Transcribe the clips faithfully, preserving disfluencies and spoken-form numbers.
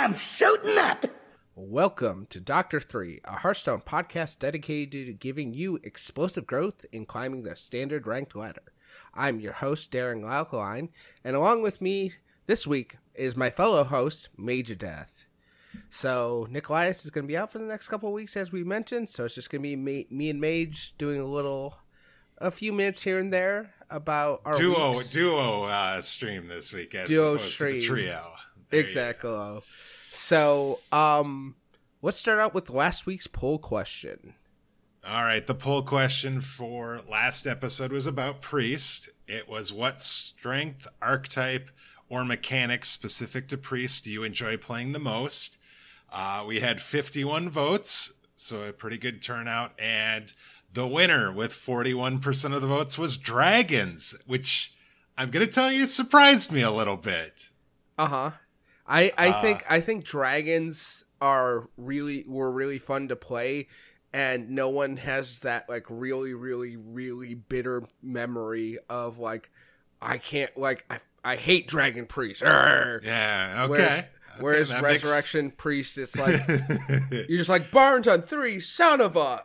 I'm suiting up. Welcome to Doctor three, a Hearthstone podcast dedicated to giving you explosive growth in climbing the standard ranked ladder. I'm your host, Darren Alkaline, and along with me this week is my fellow host, Mage of Death. So, Nicholas is going to be out for the next couple of weeks, as we mentioned, so it's just going to be me, me and Mage doing a little, a few minutes here and there about our duo weeks. duo uh, stream this week as Duo opposed stream. to the trio. There Exactly. So, um, let's start out with last week's poll question. All right, the poll question for last episode was about Priest. It was, what strength, archetype, or mechanic specific to Priest do you enjoy playing the most? Uh, we had fifty-one votes, so a pretty good turnout, and the winner with forty-one percent of the votes was Dragons, which I'm going to tell you surprised me a little bit. Uh-huh. I, I Uh, think I think dragons are really were really fun to play, and no one has that like really really really bitter memory of like I can't like I I hate Dragon Priest. Arrgh. Yeah, okay. Whereas, okay, whereas that Resurrection makes... Priest, it's like you're just like Barnes on three, son of a.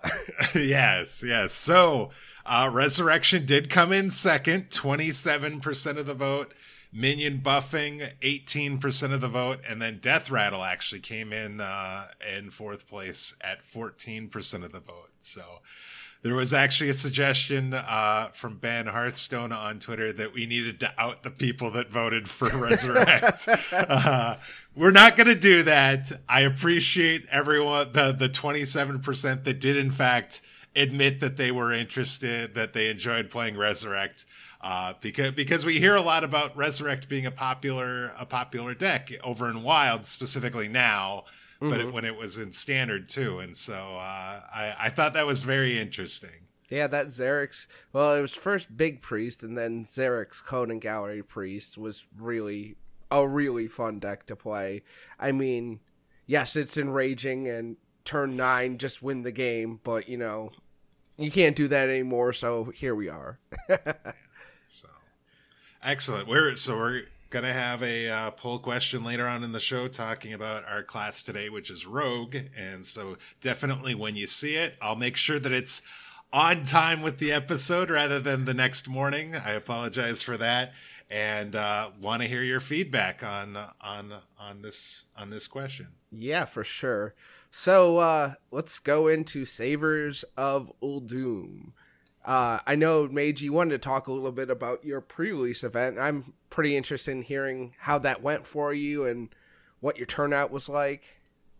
yes, yes. So uh, Resurrection did come in second, twenty-seven percent of the vote. Minion buffing, eighteen percent of the vote, and then Death Rattle actually came in uh, in fourth place at fourteen percent of the vote. So there was actually a suggestion uh, from Ben Hearthstone on Twitter that we needed to out the people that voted for Resurrect. uh, we're not going to do that. I appreciate everyone, the the twenty-seven percent that did in fact admit that they were interested, that they enjoyed playing Resurrect. Uh, because because we hear a lot about Resurrect being a popular a popular deck over in Wild, specifically now, mm-hmm. but it, when it was in Standard too, and so uh, I I thought that was very interesting. Yeah, that Xerix. Well, it was first Big Priest, and then Xerix Conan Gallery Priest was really a really fun deck to play. I mean, yes, it's enraging, and turn nine just win the game, but you know, you can't do that anymore. So here we are. So excellent. We're so we're gonna have a uh, poll question later on in the show talking about our class today, which is Rogue, and so definitely when you see it, I'll make sure that it's on time with the episode rather than the next morning. I apologize for that, and uh, want to hear your feedback on on on this on this question. Yeah, for sure. So uh, let's go into Savers of Uldum. Uh, I know, Mage, you wanted to talk a little bit about your pre-release event. I'm pretty interested in hearing how that went for you and what your turnout was like.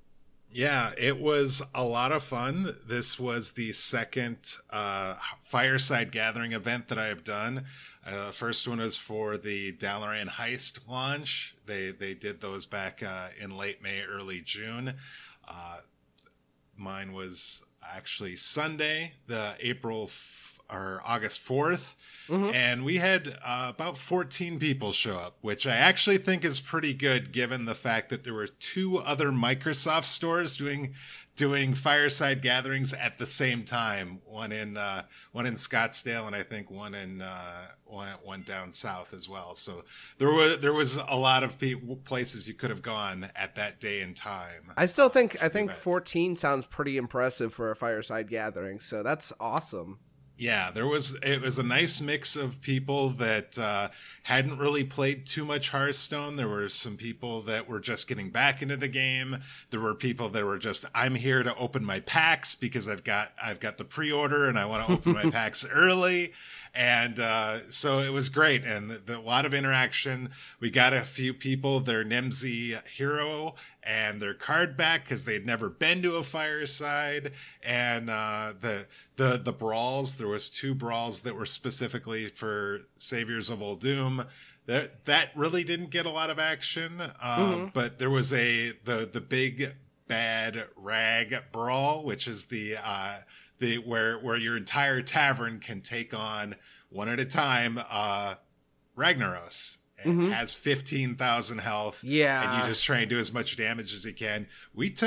Yeah, it was a lot of fun. This was the second uh, Fireside Gathering event that I have done. Uh, first one was for the Dalaran Heist launch. They they did those back uh, in late May, early June. Uh, mine was actually Sunday, the April or August fourth, mm-hmm. and we had uh, about fourteen people show up, which I actually think is pretty good given the fact that there were two other Microsoft stores doing doing Fireside Gatherings at the same time, one in uh, one in Scottsdale, and I think one in uh, one, one down south as well. So there was there was a lot of pe- places you could have gone at that day and time. I still think I think fourteen sounds pretty impressive for a Fireside Gathering, so that's awesome. Yeah, there was it was a nice mix of people that uh, hadn't really played too much Hearthstone. There were some people that were just getting back into the game. There were people that were just, I'm here to open my packs because I've got I've got the pre-order and I want to open my packs early. And uh, so it was great, and the, the, a lot of interaction. We got a few people their Nimsy hero and their card back because they had never been to a Fireside. And uh, the the the brawls, there was two brawls that were specifically for Saviors of Uldum. That that really didn't get a lot of action, um, mm-hmm. but there was a the the big bad rag brawl, which is the uh, the where where your entire tavern can take on one at a time uh, Ragnaros. It mm-hmm. has fifteen thousand health. Yeah. And you just try and do as much damage as you can. We took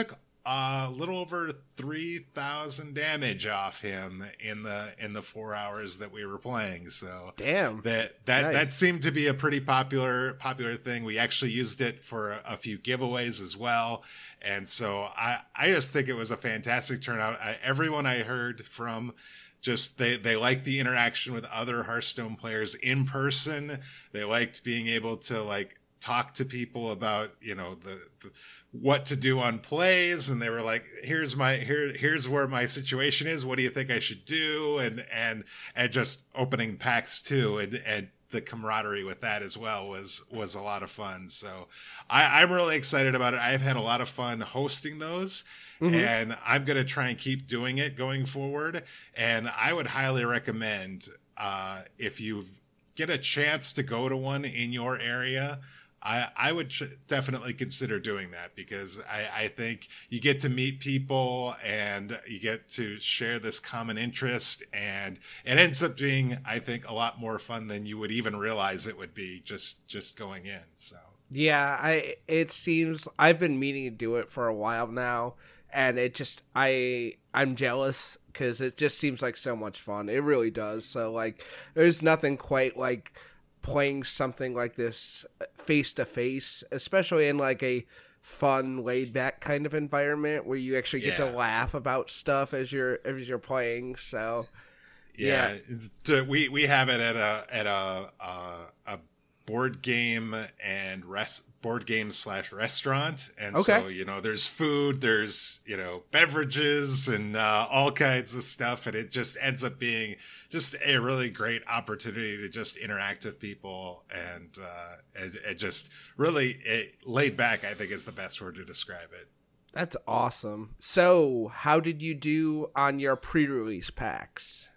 a little over three thousand damage off him in the in the four hours that we were playing. So damn, that that nice. that seemed to be a pretty popular popular thing. We actually used it for a, a few giveaways as well, and so I I just think it was a fantastic turnout. I, everyone I heard from, just they they liked the interaction with other Hearthstone players in person. They liked being able to like talk to people about, you know, the, the what to do on plays, and they were like, here's my here here's where my situation is, what do you think I should do, and and and just opening packs too, and and the camaraderie with that as well was was a lot of fun. So I, I'm really excited about it. I've had a lot of fun hosting those. Mm-hmm. And I'm going to try and keep doing it going forward. And I would highly recommend, uh, if you get a chance to go to one in your area, I, I would tr- definitely consider doing that, because I, I think you get to meet people and you get to share this common interest, and it ends up being, I think, a lot more fun than you would even realize it would be just, just going in. So. Yeah, I, it seems I've been meaning to do it for a while now. And it just, I, I'm jealous because it just seems like so much fun. It really does. So, like, there's nothing quite like playing something like this face to face, especially in like a fun, laid back kind of environment where you actually get yeah. to laugh about stuff as you're as you're playing. So, yeah, yeah. we we have it at a at a a, a board game and rest. board game slash restaurant, and okay. so you know there's food, there's you know beverages and uh, all kinds of stuff, and it just ends up being just a really great opportunity to just interact with people, and uh, it, it just really it, laid back, I think, is the best word to describe it. That's awesome. So how did you do on your pre-release packs?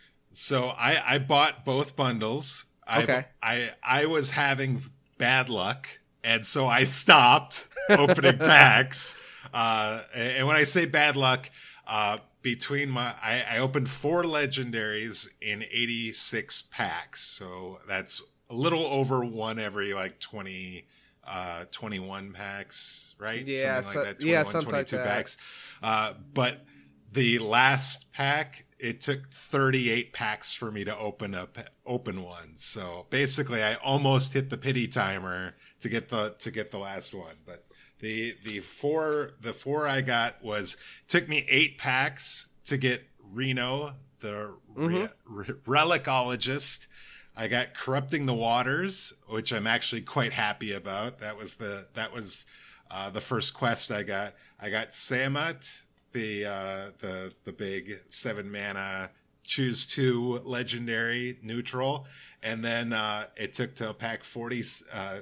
So I I bought both bundles. Okay. I I, I was having bad luck. And so I stopped opening packs. Uh, and when I say bad luck, uh, between my, I, I opened four legendaries in eighty-six packs. So that's a little over one every like twenty, uh, twenty-one packs, right? Yeah. Something so, like that. yeah, something twenty-two like that. packs. Uh, but the last pack, it took thirty-eight packs for me to open up open ones. So basically I almost hit the pity timer to get the to get the last one. But the the four the four I got was took me eight packs to get Reno, the mm-hmm. re, re, relicologist. I got Corrupting the Waters, which I'm actually quite happy about. That was the that was uh, the first quest I got. I got Samat, the uh, the the big seven mana choose two legendary neutral, and then uh, it took to pack forty, uh,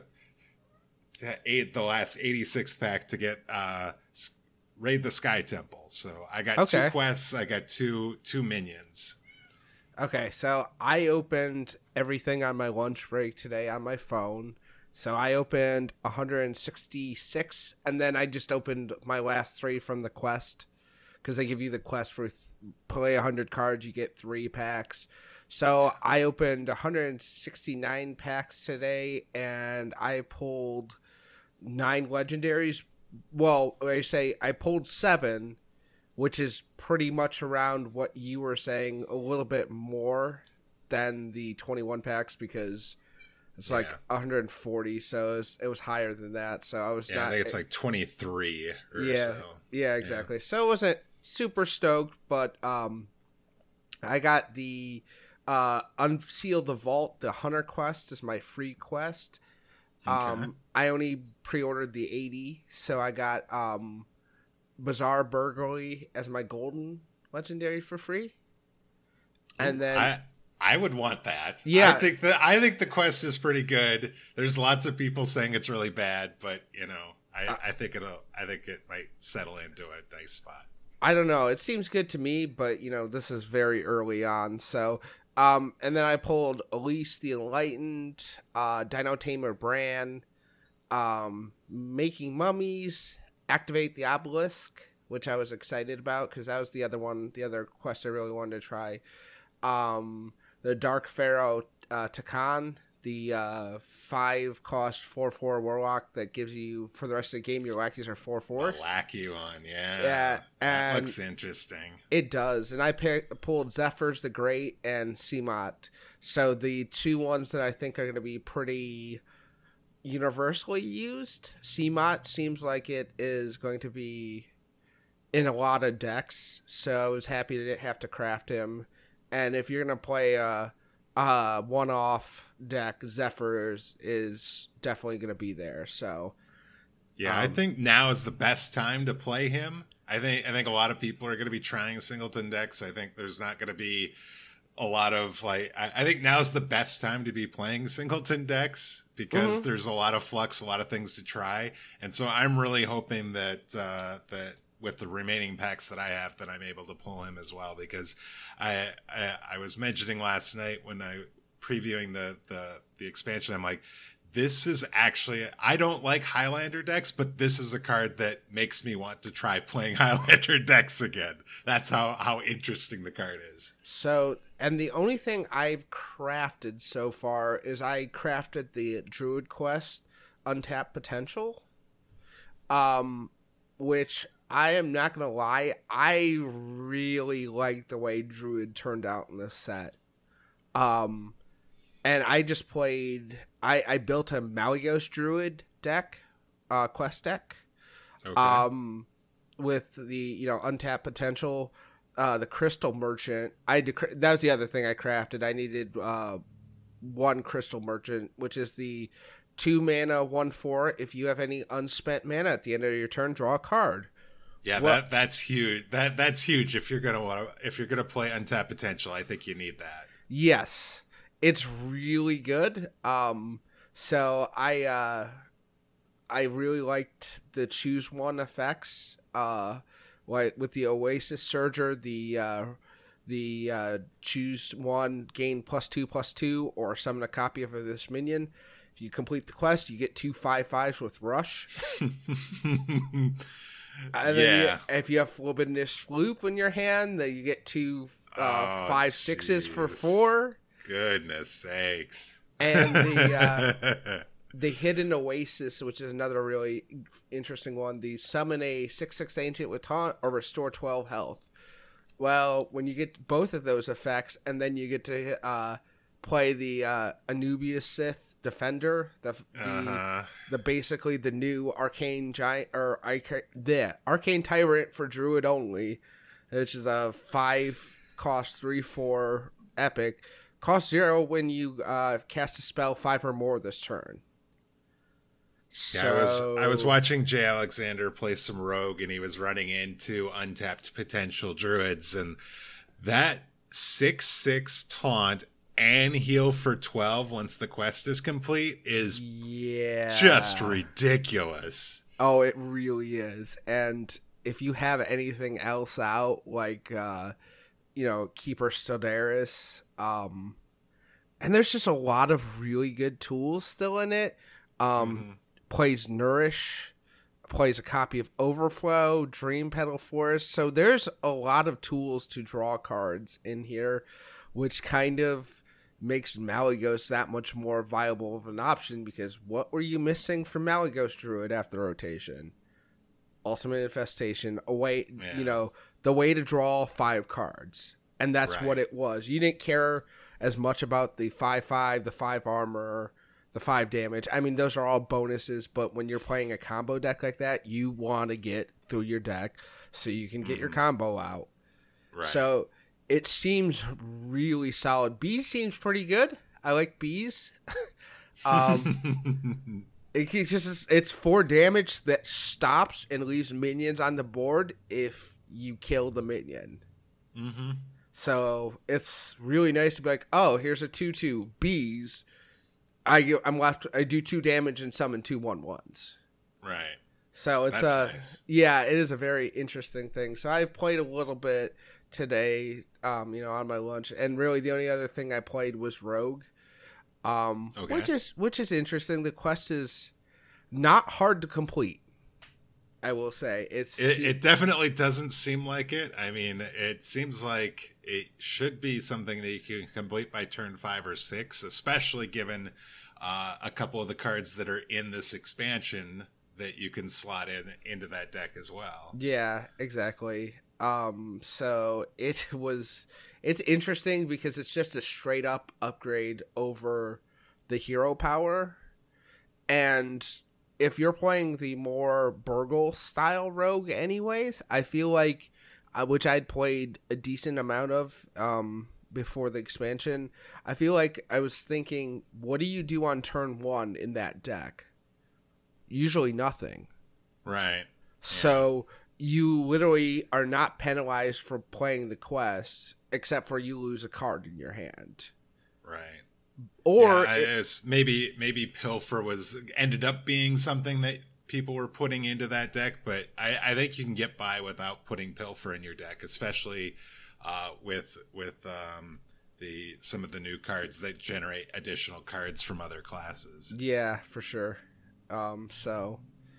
to eight the last eighty-sixth pack to get uh, Raid the Sky Temple. So I got okay. two quests. I got two two minions. Okay, so I opened everything on my lunch break today on my phone. So I opened one hundred sixty-six, and then I just opened my last three from the quest, because they give you the quest for th- play one hundred cards, you get three packs. So I opened one hundred sixty-nine packs today, and I pulled nine legendaries. Well, I say I pulled seven, which is pretty much around what you were saying, a little bit more than the twenty-one packs, because it's yeah. like one hundred forty, so it was, it was higher than that. So I was yeah, not. I think it's like twenty-three or yeah, so. Yeah, exactly. Yeah. So it wasn't super stoked, but um, I got the uh, Unseal the Vault, the Hunter quest is my free quest. Okay. Um, I only pre-ordered the eighty, so I got um, Bizarre Burglary as my golden legendary for free. And then I I would want that. Yeah, I think the I think the quest is pretty good. There's lots of people saying it's really bad, but you know, I, uh, I think it'll I think it might settle into a nice spot. I don't know. It seems good to me, but you know, this is very early on. So, um, and then I pulled Elise the Enlightened, uh, Dino Tamer Bran, um, Making Mummies, Activate the Obelisk, which I was excited about because that was the other one, the other quest I really wanted to try. Um, the Dark Pharaoh uh, Takan, the uh, five cost four four warlock that gives you for the rest of the game your lackeys are four fours. A lackey one, yeah. Yeah, and that looks interesting. It does, and I picked, pulled Zephyrs the Great and Seamot. So the two ones that I think are going to be pretty universally used. Seamot seems like it is going to be in a lot of decks, so I was happy to have to craft him. And if you're going to play a, a one-off deck, Zephyrs is definitely going to be there. So, yeah, um, I think now is the best time to play him. I think I think a lot of people are going to be trying singleton decks. I think there's not going to be a lot of like. I, I think now's the best time to be playing singleton decks because mm-hmm. there's a lot of flux, a lot of things to try, and so I'm really hoping that uh, that. with the remaining packs that I have that I'm able to pull him as well, because I, I I was mentioning last night when I previewing the the the expansion, I'm like, this is actually, I don't like Highlander decks, but this is a card that makes me want to try playing Highlander decks again. That's how how interesting the card is. So, and the only thing I've crafted so far is I crafted the Druid Quest Untapped Potential, um, which I am not going to lie, I really like the way Druid turned out in this set. Um, and I just played, I, I built a Malygos Druid deck, uh, quest deck, okay. um, with the, you know, Untapped Potential, uh, the Crystal Merchant. I dec- That was the other thing I crafted. I needed uh, one Crystal Merchant, which is the two mana, one four. If you have any unspent mana at the end of your turn, draw a card. Yeah, well, that that's huge. That that's huge. If you're gonna want to, if you're gonna play Untapped Potential, I think you need that. Yes, it's really good. Um, so I uh, I really liked the choose one effects. Uh, like with the Oasis Surger, the uh, the uh, choose one, gain plus two plus two, or summon a copy of this minion. If you complete the quest, you get two five fives with Rush. And then yeah. you, if you have Flibinish Floop in your hand, then you get two uh, oh, five sixes for four. Goodness sakes! And the uh, the Hidden Oasis, which is another really interesting one. The summon a six six ancient with taunt or restore twelve health. Well, when you get both of those effects, and then you get to uh, play the uh, Anubius Sith Defender, the the, uh-huh. the basically the new Arcane Giant or the Arcane Tyrant for Druid only, which is a five cost three four epic, cost zero when you uh, cast a spell five or more this turn. Yeah, so... I was I was watching Jay Alexander play some Rogue, and he was running into Untapped Potential Druids, and that six six taunt and heal for twelve once the quest is complete is yeah just ridiculous. Oh, it really is. And if you have anything else out, like uh you know, Keeper Stellaris, um and there's just a lot of really good tools still in it. Um mm-hmm. Plays Nourish, plays a copy of Overflow, Dream Petal Forest. So there's a lot of tools to draw cards in here, which kind of makes Malygos that much more viable of an option, because what were you missing from Malygos Druid after rotation? Ultimate Infestation, a way, yeah. you know, the way to draw five cards. And that's right. what it was. You didn't care as much about the five five, the five armor, the five damage. I mean, those are all bonuses, but when you're playing a combo deck like that, you want to get through your deck so you can get mm. your combo out. Right. So it seems really solid. Bees seems pretty good. I like bees. um, it just it's four damage that stops and leaves minions on the board if you kill the minion. Mm-hmm. So it's really nice to be like, oh, here's a two two bees. I I'm left. I do two damage and summon two one ones. Right. So it's That's a nice. yeah, it is a very interesting thing. So I've played a little bit today, um, you know, on my lunch, and really the only other thing I played was Rogue, um, okay. which is which is interesting. The quest is not hard to complete. I will say it's it, it definitely doesn't seem like it. I mean, it seems like it should be something that you can complete by turn five or six, especially given uh, a couple of the cards that are in this expansion that you can slot in into that deck as well. Yeah, exactly. Um, so it was, it's interesting because it's just a straight up upgrade over the hero power. And if you're playing the more Burgle style rogue anyways, I feel like, uh, which I'd played a decent amount of um, before the expansion, I feel like I was thinking, what do you do on turn one in that deck? Usually nothing. Right. So you literally are not penalized for playing the quest, except for you lose a card in your hand. Right. Or yeah, it, it's maybe maybe Pilfer was ended up being something that people were putting into that deck, but I, I think you can get by without putting Pilfer in your deck, especially uh, with with um, the some of the new cards that generate additional cards from other classes. Yeah, for sure. Um, so,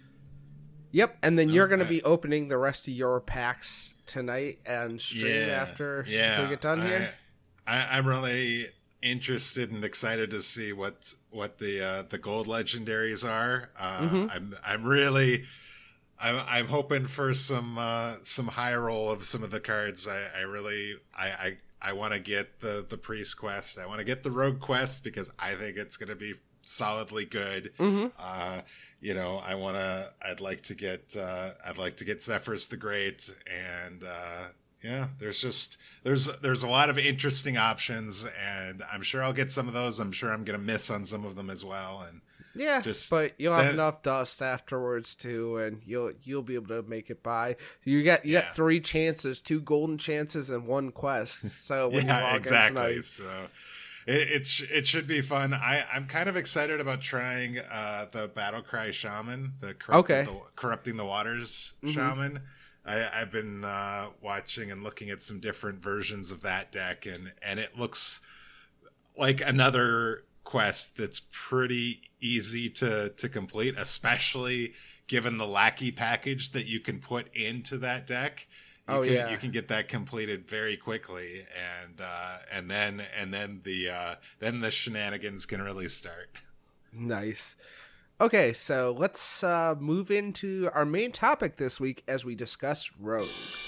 yep, and then you're going to be opening the rest of your packs tonight and stream yeah, after, yeah. after we get done here. I, I, I'm really interested and excited to see what what the uh, the gold legendaries are. Uh, mm-hmm. I'm I'm really I'm I'm hoping for some uh, some high roll of some of the cards. I, I really I I, I want to get the the priest quest. I want to get the rogue quest because I think it's going to be solidly good. Mm-hmm. Uh, you know, I want to. I'd like to get. Uh, I'd like to get Zephyrus the Great, and uh, yeah, there's just there's there's a lot of interesting options, and I'm sure I'll get some of those. I'm sure I'm gonna miss on some of them as well, and yeah, just but you'll have then, enough dust afterwards too, and you'll you'll be able to make it by. So you got you yeah. got three chances, two golden chances, and one quest. So when yeah, you log exactly. in tonight, so. It, it's it should be fun. I I'm kind of excited about trying uh, the Battlecry Shaman, the, corrupt, okay. the corrupting the waters mm-hmm. shaman. I, I've been uh, watching and looking at some different versions of that deck, and and it looks like another quest that's pretty easy to to complete, especially given the lackey package that you can put into that deck. You oh can, yeah, you can get that completed very quickly, and uh, and then and then the uh, then the shenanigans can really start. Nice. Okay, so let's uh, move into our main topic this week as we discuss Rogue.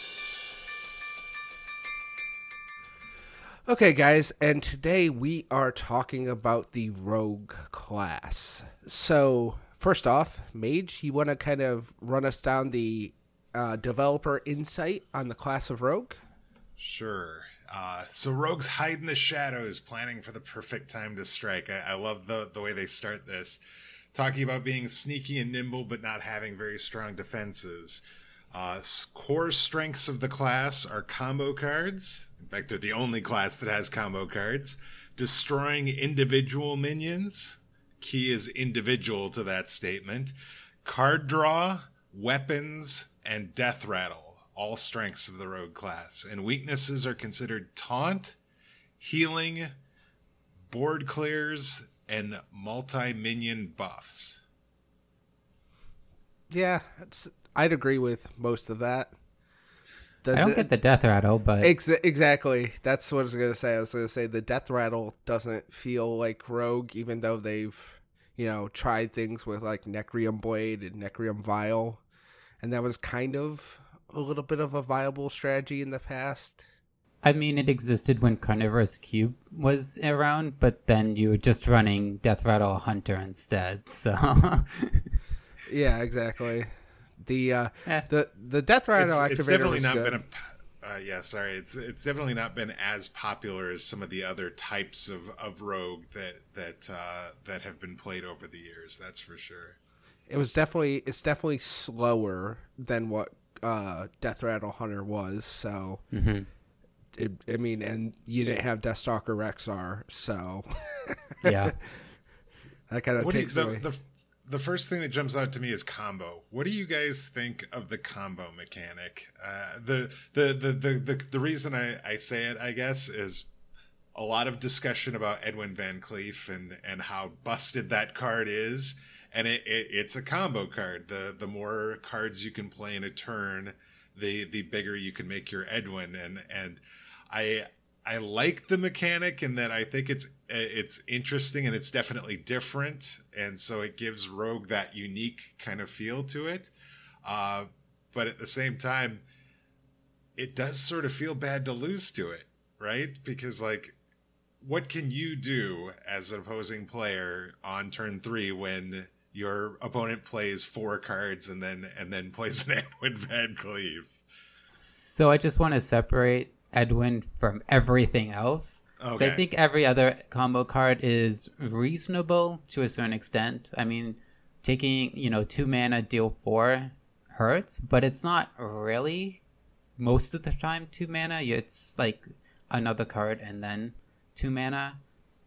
Okay, guys, and today we are talking about the Rogue class. So first off, Mage, you want to kind of run us down the Uh, developer insight on the class of Rogue? Sure. Uh, so Rogues hide in the shadows, planning for the perfect time to strike. I, I love the, the way they start this. Talking about being sneaky and nimble, but not having very strong defenses. Uh, core strengths of the class are combo cards. In fact, they're the only class that has combo cards. Destroying individual minions. Key is individual to that statement. Card draw, weapons, and death rattle, all strengths of the rogue class. And weaknesses are considered taunt, healing, board clears, and multi-minion buffs. Yeah, it's, I'd agree with most of that. The, I don't the, get the death rattle, but... Ex- exactly. That's what I was going to say. I was going to say the death rattle doesn't feel like Rogue, even though they've, you know, tried things with like Necrium Blade and Necrium Vial. And that was kind of a little bit of a viable strategy in the past. I mean, it existed when Carnivorous Cube was around, but then you were just running Death Rattle Hunter instead, so... yeah, exactly. The uh, eh. the the Death Rattle it's, activator it's definitely was not good. been a... Uh, yeah, sorry. It's it's definitely not been as popular as some of the other types of, of Rogue that, that, uh, that have been played over the years, that's for sure. It was definitely it's definitely slower than what uh, Death Rattle Hunter was. So, mm-hmm. it, I mean, and you didn't have Deathstalker Rexar, so yeah, that kind of what takes you, the, away. The, the first thing that jumps out to me is combo. What do you guys think of the combo mechanic? Uh, the, the, the the the the reason I, I say it, I guess, is a lot of discussion about Edwin Van Cleef and and how busted that card is. and it, it it's a combo card. The the more cards you can play in a turn, the the bigger you can make your Edwin. And and I I like the mechanic in that I think it's it's interesting and it's definitely different, and so it gives Rogue that unique kind of feel to it. Uh, but at the same time, it does sort of feel bad to lose to it, right? Because like, what can you do as an opposing player on turn three when your opponent plays four cards and then and then plays an Edwin Van Cleave? So I just want to separate Edwin from everything else. Okay. So I think every other combo card is reasonable to a certain extent. I mean, taking, you know, two mana, deal four hurts, but it's not really most of the time two mana. It's like another card and then two mana.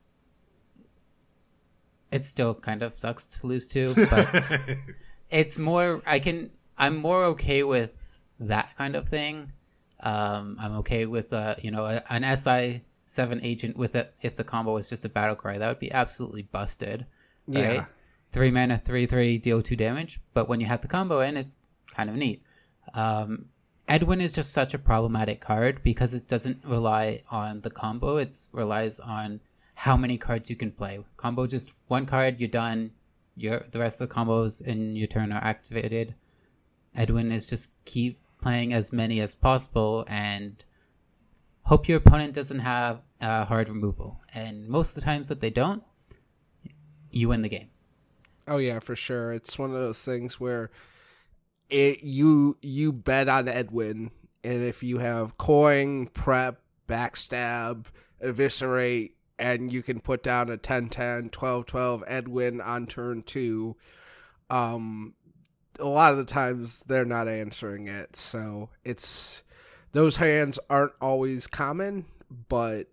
It still kind of sucks to lose to, but it's more, I can, I'm more okay with that kind of thing. Um, I'm okay with, uh, you know, a, an S I seven agent with it if the combo was just a battle cry. That would be absolutely busted, right? Yeah. Three mana, three, three, deal two damage. But when you have the combo in, it's kind of neat. Um, Edwin is just such a problematic card because it doesn't rely on the combo. It relies on how many cards you can play. Combo just one card, you're done. Your the rest of the combos in your turn are activated. Edwin is just keep playing as many as possible and hope your opponent doesn't have uh, hard removal. And most of the times that they don't, you win the game. Oh yeah, for sure. It's one of those things where it you you bet on Edwin, and if you have coin, prep, backstab, eviscerate, and you can put down a ten ten, twelve twelve Edwin on turn two, um, a lot of the times they're not answering it. So it's those hands aren't always common, but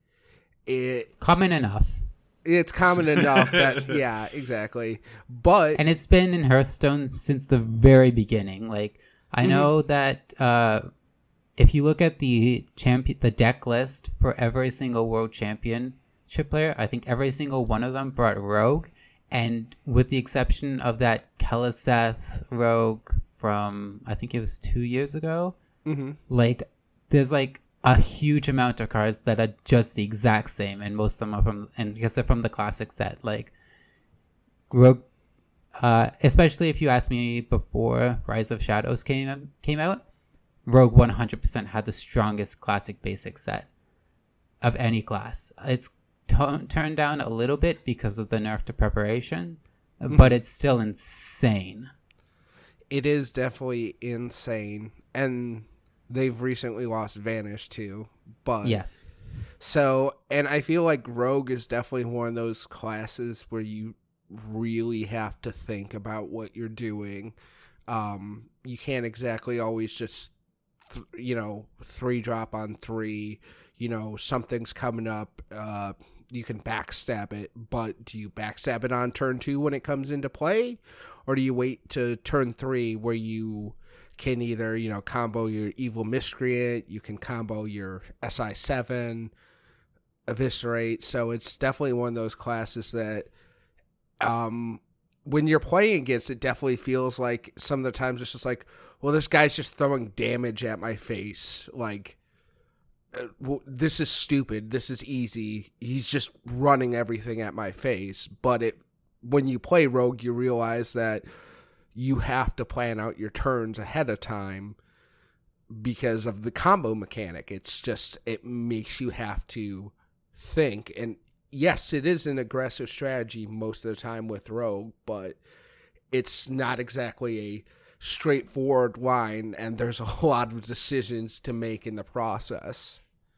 it Common enough. it's common enough that yeah, exactly. But And it's been in Hearthstone since the very beginning. Like, I know mm-hmm. that uh, if you look at the champion, the deck list for every single World Championship player, I think every single one of them brought Rogue. And with the exception of that Keleseth Rogue from, I think it was two years ago, mm-hmm. like, there's like a huge amount of cards that are just the exact same, and most of them are from, and because they're from the classic set, like Rogue, uh, especially if you asked me before Rise of Shadows came came out, Rogue one hundred percent had the strongest classic basic set of any class. It's t- turned down a little bit because of the nerf to preparation, mm-hmm. but it's still insane. It is definitely insane, and they've recently lost Vanish too, but yes. So, and I feel like Rogue is definitely one of those classes where you really have to think about what you're doing. Um, you can't exactly always just, th- you know, three drop on three. You know, something's coming up. Uh, you can backstab it, but do you backstab it on turn two when it comes into play, or do you wait to turn three where you can either, you know, combo your Evil Miscreant, you can combo your S I seven, eviscerate. So it's definitely one of those classes that um, when you're playing against it, definitely feels like some of the times it's just like, well, this guy's just throwing damage at my face. Like, uh, well, this is stupid. This is easy. He's just running everything at my face. But it when you play Rogue, you realize that you have to plan out your turns ahead of time because of the combo mechanic. It's just, it makes you have to think. And yes, it is an aggressive strategy most of the time with Rogue, but it's not exactly a straightforward line, and there's a lot of decisions to make in the process.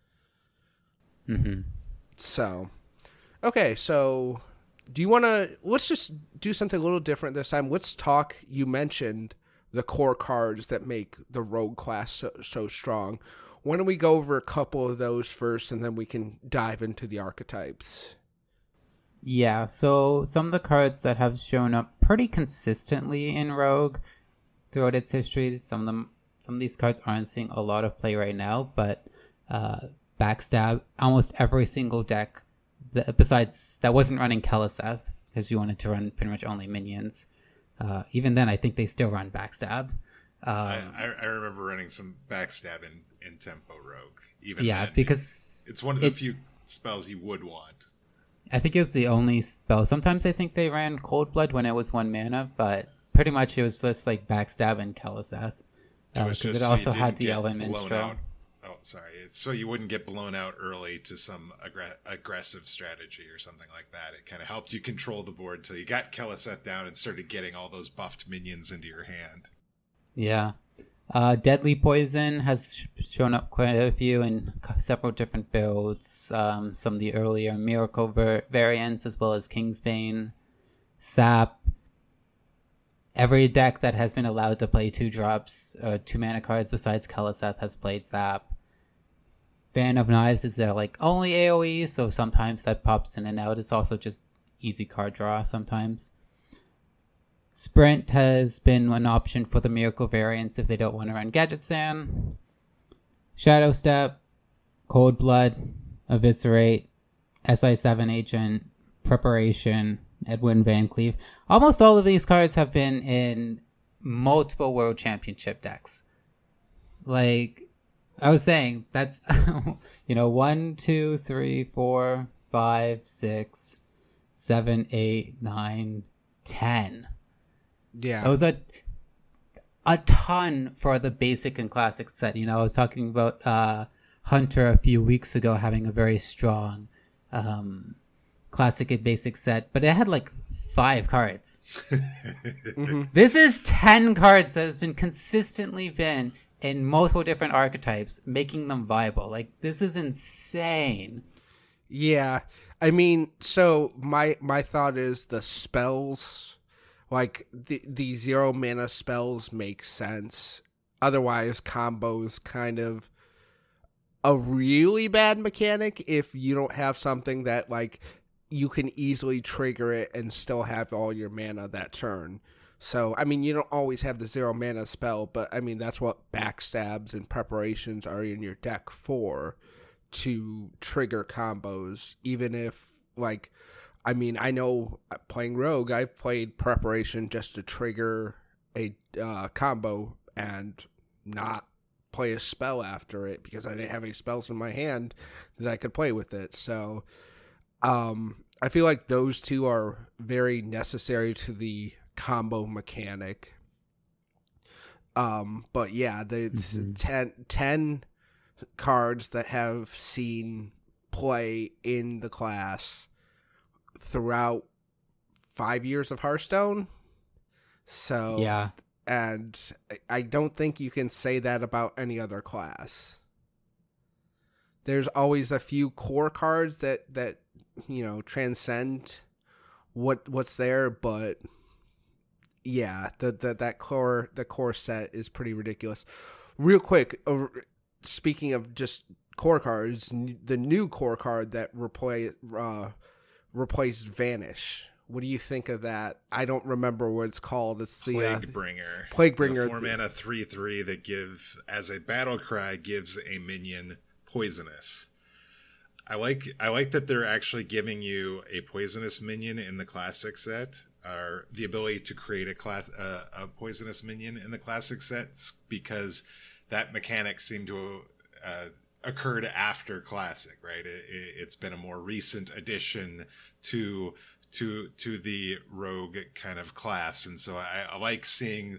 Mm-hmm. So, okay, so do you want to, let's just do something a little different this time. Let's talk, you mentioned the core cards that make the Rogue class so, so strong. Why don't we go over a couple of those first, and then we can dive into the archetypes. Yeah, so some of the cards that have shown up pretty consistently in Rogue throughout its history, some of them, some of these cards aren't seeing a lot of play right now, but uh, Backstab, almost every single deck that, besides that wasn't running Keleseth, because you wanted to run pretty much only minions. Uh, even then, I think they still run backstab. I, Um, I, I remember running some backstab in, in Tempo Rogue. Even yeah, then, because it's one of the it's- few spells you would want. I think it was the only spell. Sometimes I think they ran Cold Blood when it was one mana, but pretty much it was just like backstab and Keliseth. It was Because just it so also you had didn't the get Elven blown Minstrel. out. Oh, sorry. It's so you wouldn't get blown out early to some aggra- aggressive strategy or something like that. It kind of helped you control the board till you got Keliseth down and started getting all those buffed minions into your hand. Yeah. Uh, Deadly Poison has sh- shown up quite a few in c- several different builds. Um, some of the earlier Miracle ver- variants, as well as Kingsbane, Sap. Every deck that has been allowed to play two drops, uh, two mana cards besides Keliseth has played Sap. Fan of Knives is their like only AoE, so sometimes that pops in and out. It's also just easy card draw sometimes. Sprint has been an option for the Miracle variants if they don't want to run Gadget Sand. Shadow Step, Cold Blood, Eviscerate, S I seven Agent, Preparation, Edwin Van Cleave. Almost all of these cards have been in multiple World Championship decks. Like, I was saying, that's, you know, one, two, three, four, five, six, seven, eight, nine, ten. Yeah. That was a a ton for the basic and classic set. You know, I was talking about uh, Hunter a few weeks ago having a very strong um, classic and basic set, but it had like five cards. Mm-hmm. This is ten cards that has been consistently been in multiple different archetypes, making them viable. Like, this is insane. Yeah. I mean, so my my thought is the spells, like the the zero mana spells make sense. Otherwise, combos kind of a really bad mechanic if you don't have something that like you can easily trigger it and still have all your mana that turn. So, I mean, you don't always have the zero mana spell, but I mean, that's what backstabs and preparations are in your deck for, to trigger combos. Even if, like, I mean, I know playing Rogue, I've played preparation just to trigger a uh, combo and not play a spell after it because I didn't have any spells in my hand that I could play with it. So, um, I feel like those two are very necessary to the combo mechanic. Um, but yeah, the mm-hmm. ten, ten cards that have seen play in the class throughout five years of Hearthstone. So yeah, and I don't think you can say that about any other class. There's always a few core cards that, that you know, transcend what what's there, but yeah, the, the that core the core set is pretty ridiculous. Real quick, uh, speaking of just core cards, n- the new core card that replace uh, replaced Vanish. What do you think of that? I don't remember what it's called. It's the Plaguebringer. Uh, Plaguebringer. Four mana three three that gives as a battle cry gives a minion poisonous. I like I like that they're actually giving you a poisonous minion in the classic set, or the ability to create a class uh, a poisonous minion in the classic sets, because that mechanic seemed to uh, occurred after classic, right? It, it, it's been a more recent addition to to to the rogue kind of class, and so I, I like seeing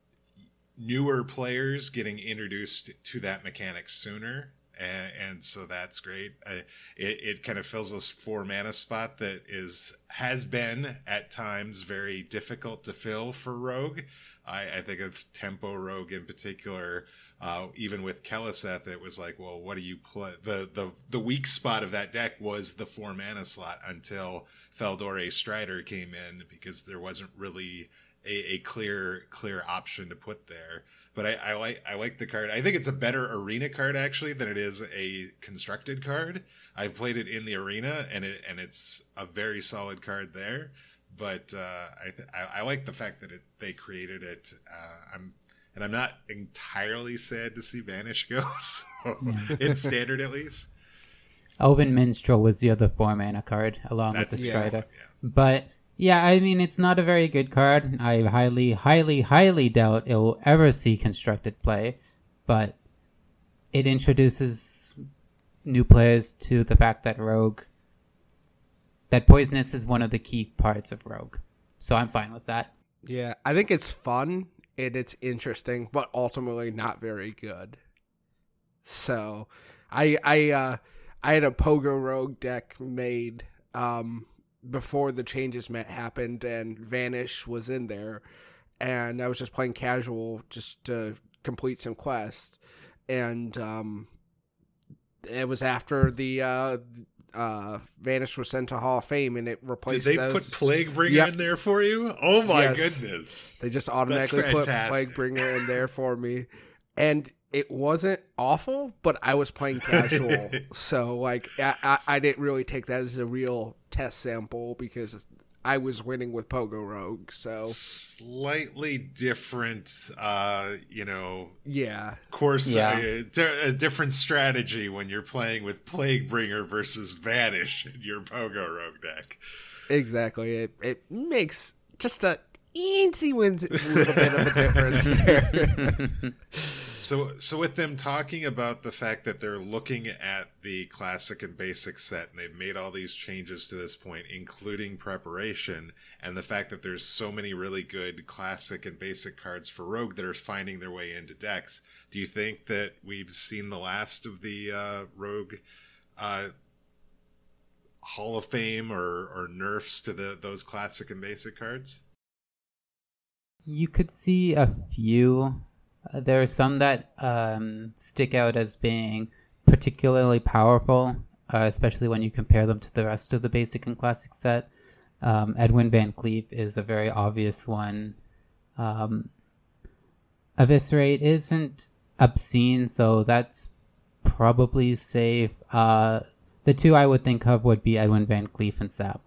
newer players getting introduced to that mechanic sooner. And, and so that's great. Uh, it it kind of fills this four mana spot that is has been at times very difficult to fill for Rogue. I, I think of Tempo Rogue in particular. Uh, even with Keliseth, it was like, well, what do you play? The the the weak spot of that deck was the four mana slot until Feldore Strider came in, because there wasn't really a, a clear clear option to put there. But I, I like I like the card. I think it's a better arena card actually than it is a constructed card. I've played it in the arena, and it and it's a very solid card there. But uh, I, th- I I like the fact that it they created it. Uh, I'm and I'm not entirely sad to see Vanish go. So in standard at least. Elven Minstrel was the other four mana card along That's, with the yeah, Strider, yeah. but Yeah, I mean, it's not a very good card. I highly, highly, highly doubt it will ever see constructed play, but it introduces new players to the fact that Rogue, that Poisonous is one of the key parts of Rogue. So I'm fine with that. Yeah, I think it's fun and it's interesting, but ultimately not very good. So I I uh, I had a Pogo Rogue deck made um, before the changes met happened, and Vanish was in there, and I was just playing casual just to complete some quests, and um, it was after the uh, uh, Vanish was sent to Hall of Fame, and it replaced. Did they those. put Plaguebringer Yep. in there for you? Oh my Yes. goodness! They just automatically put fantastic. Plaguebringer in there for me, and it wasn't awful, but I was playing casual, so like I, I, I didn't really take that as a real test sample because I was winning with Pogo Rogue. So Slightly different, uh, you know, yeah, course, Yeah. uh, di- a different strategy when you're playing with Plaguebringer versus Vanish in your Pogo Rogue deck. exactly. It it makes just a eensy wins little bit of a difference there. So, so with them talking about the fact that they're looking at the classic and basic set, and they've made all these changes to this point, including preparation, and the fact that there's so many really good classic and basic cards for Rogue that are finding their way into decks, do you think that we've seen the last of the uh, Rogue uh, Hall of Fame or, or nerfs to the those classic and basic cards? You could see a few. Uh, there are some that um, stick out as being particularly powerful, uh, especially when you compare them to the rest of the basic and classic set. Um, Edwin Van Cleef is a very obvious one. Um, Eviscerate isn't obscene, so that's probably safe. Uh, the two I would think of would be Edwin Van Cleef and Sap.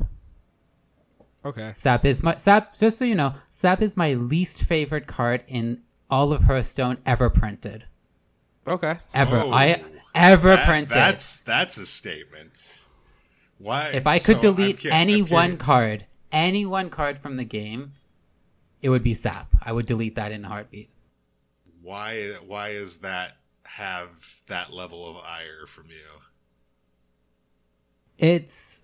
Okay. Sap is my Sap. Just so you know, Sap is my least favorite card in all of Hearthstone ever printed. Okay. Ever, Oh, I ever That- printed. That's that's a statement. Why? If I could so I'm delete cu- any I'm one curious. card, any one card from the game, it would be Sap. I would delete that in a heartbeat. Why? Why is that have that level of ire from you? It's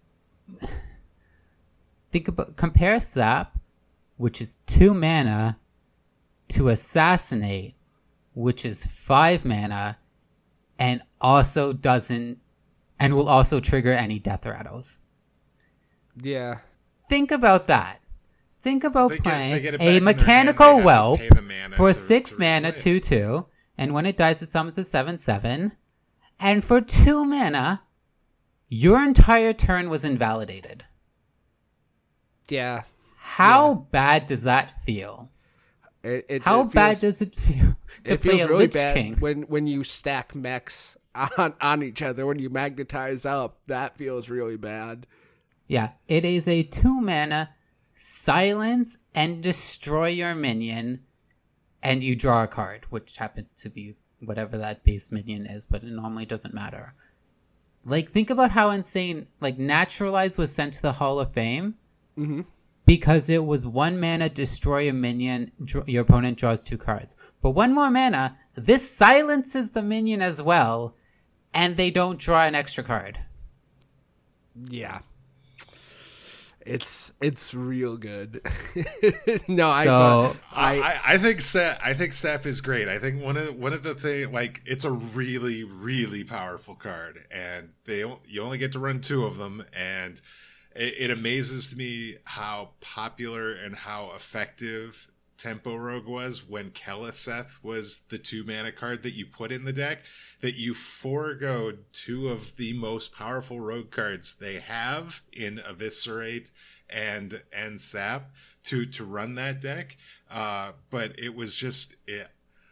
think about compare Sap, which is two mana, to Assassinate, which is five mana, and also doesn't, and will also trigger any death rattles. Yeah. Think about that. Think about They get- playing they get it back a in their hand, mechanical they have to whelp pay the mana for to- six to mana, replay it. two two, and when it dies, it summons a seven seven, and for two mana, your entire turn was invalidated. Yeah. How Yeah. bad does that feel? It, it, How it feels, bad does it feel to it play feels a really Lich bad King? when when you stack mechs on on each other, when you magnetize up. That feels really bad. Yeah, it is a two mana silence and destroy your minion, and you draw a card, which happens to be whatever that base minion is, but it normally doesn't matter. Like, think about how insane, like, Naturalize was sent to the Hall of Fame Mm-hmm. because it was one mana, destroy a minion, dr- your opponent draws two cards. For one more mana, this silences the minion as well, and they don't draw an extra card. Yeah. It's it's real good. no, I, So- I I, I think Sap, I think Sap is great. I think one of one of the thing like it's a really really powerful card, and they o- you only get to run two of them, and it, it amazes me how popular and how effective Tempo Rogue was when Keleseth was the two mana card that you put in the deck. That you foregoed two of the most powerful rogue cards they have in Eviscerate and and Sap to to run that deck. Uh, but it was just it.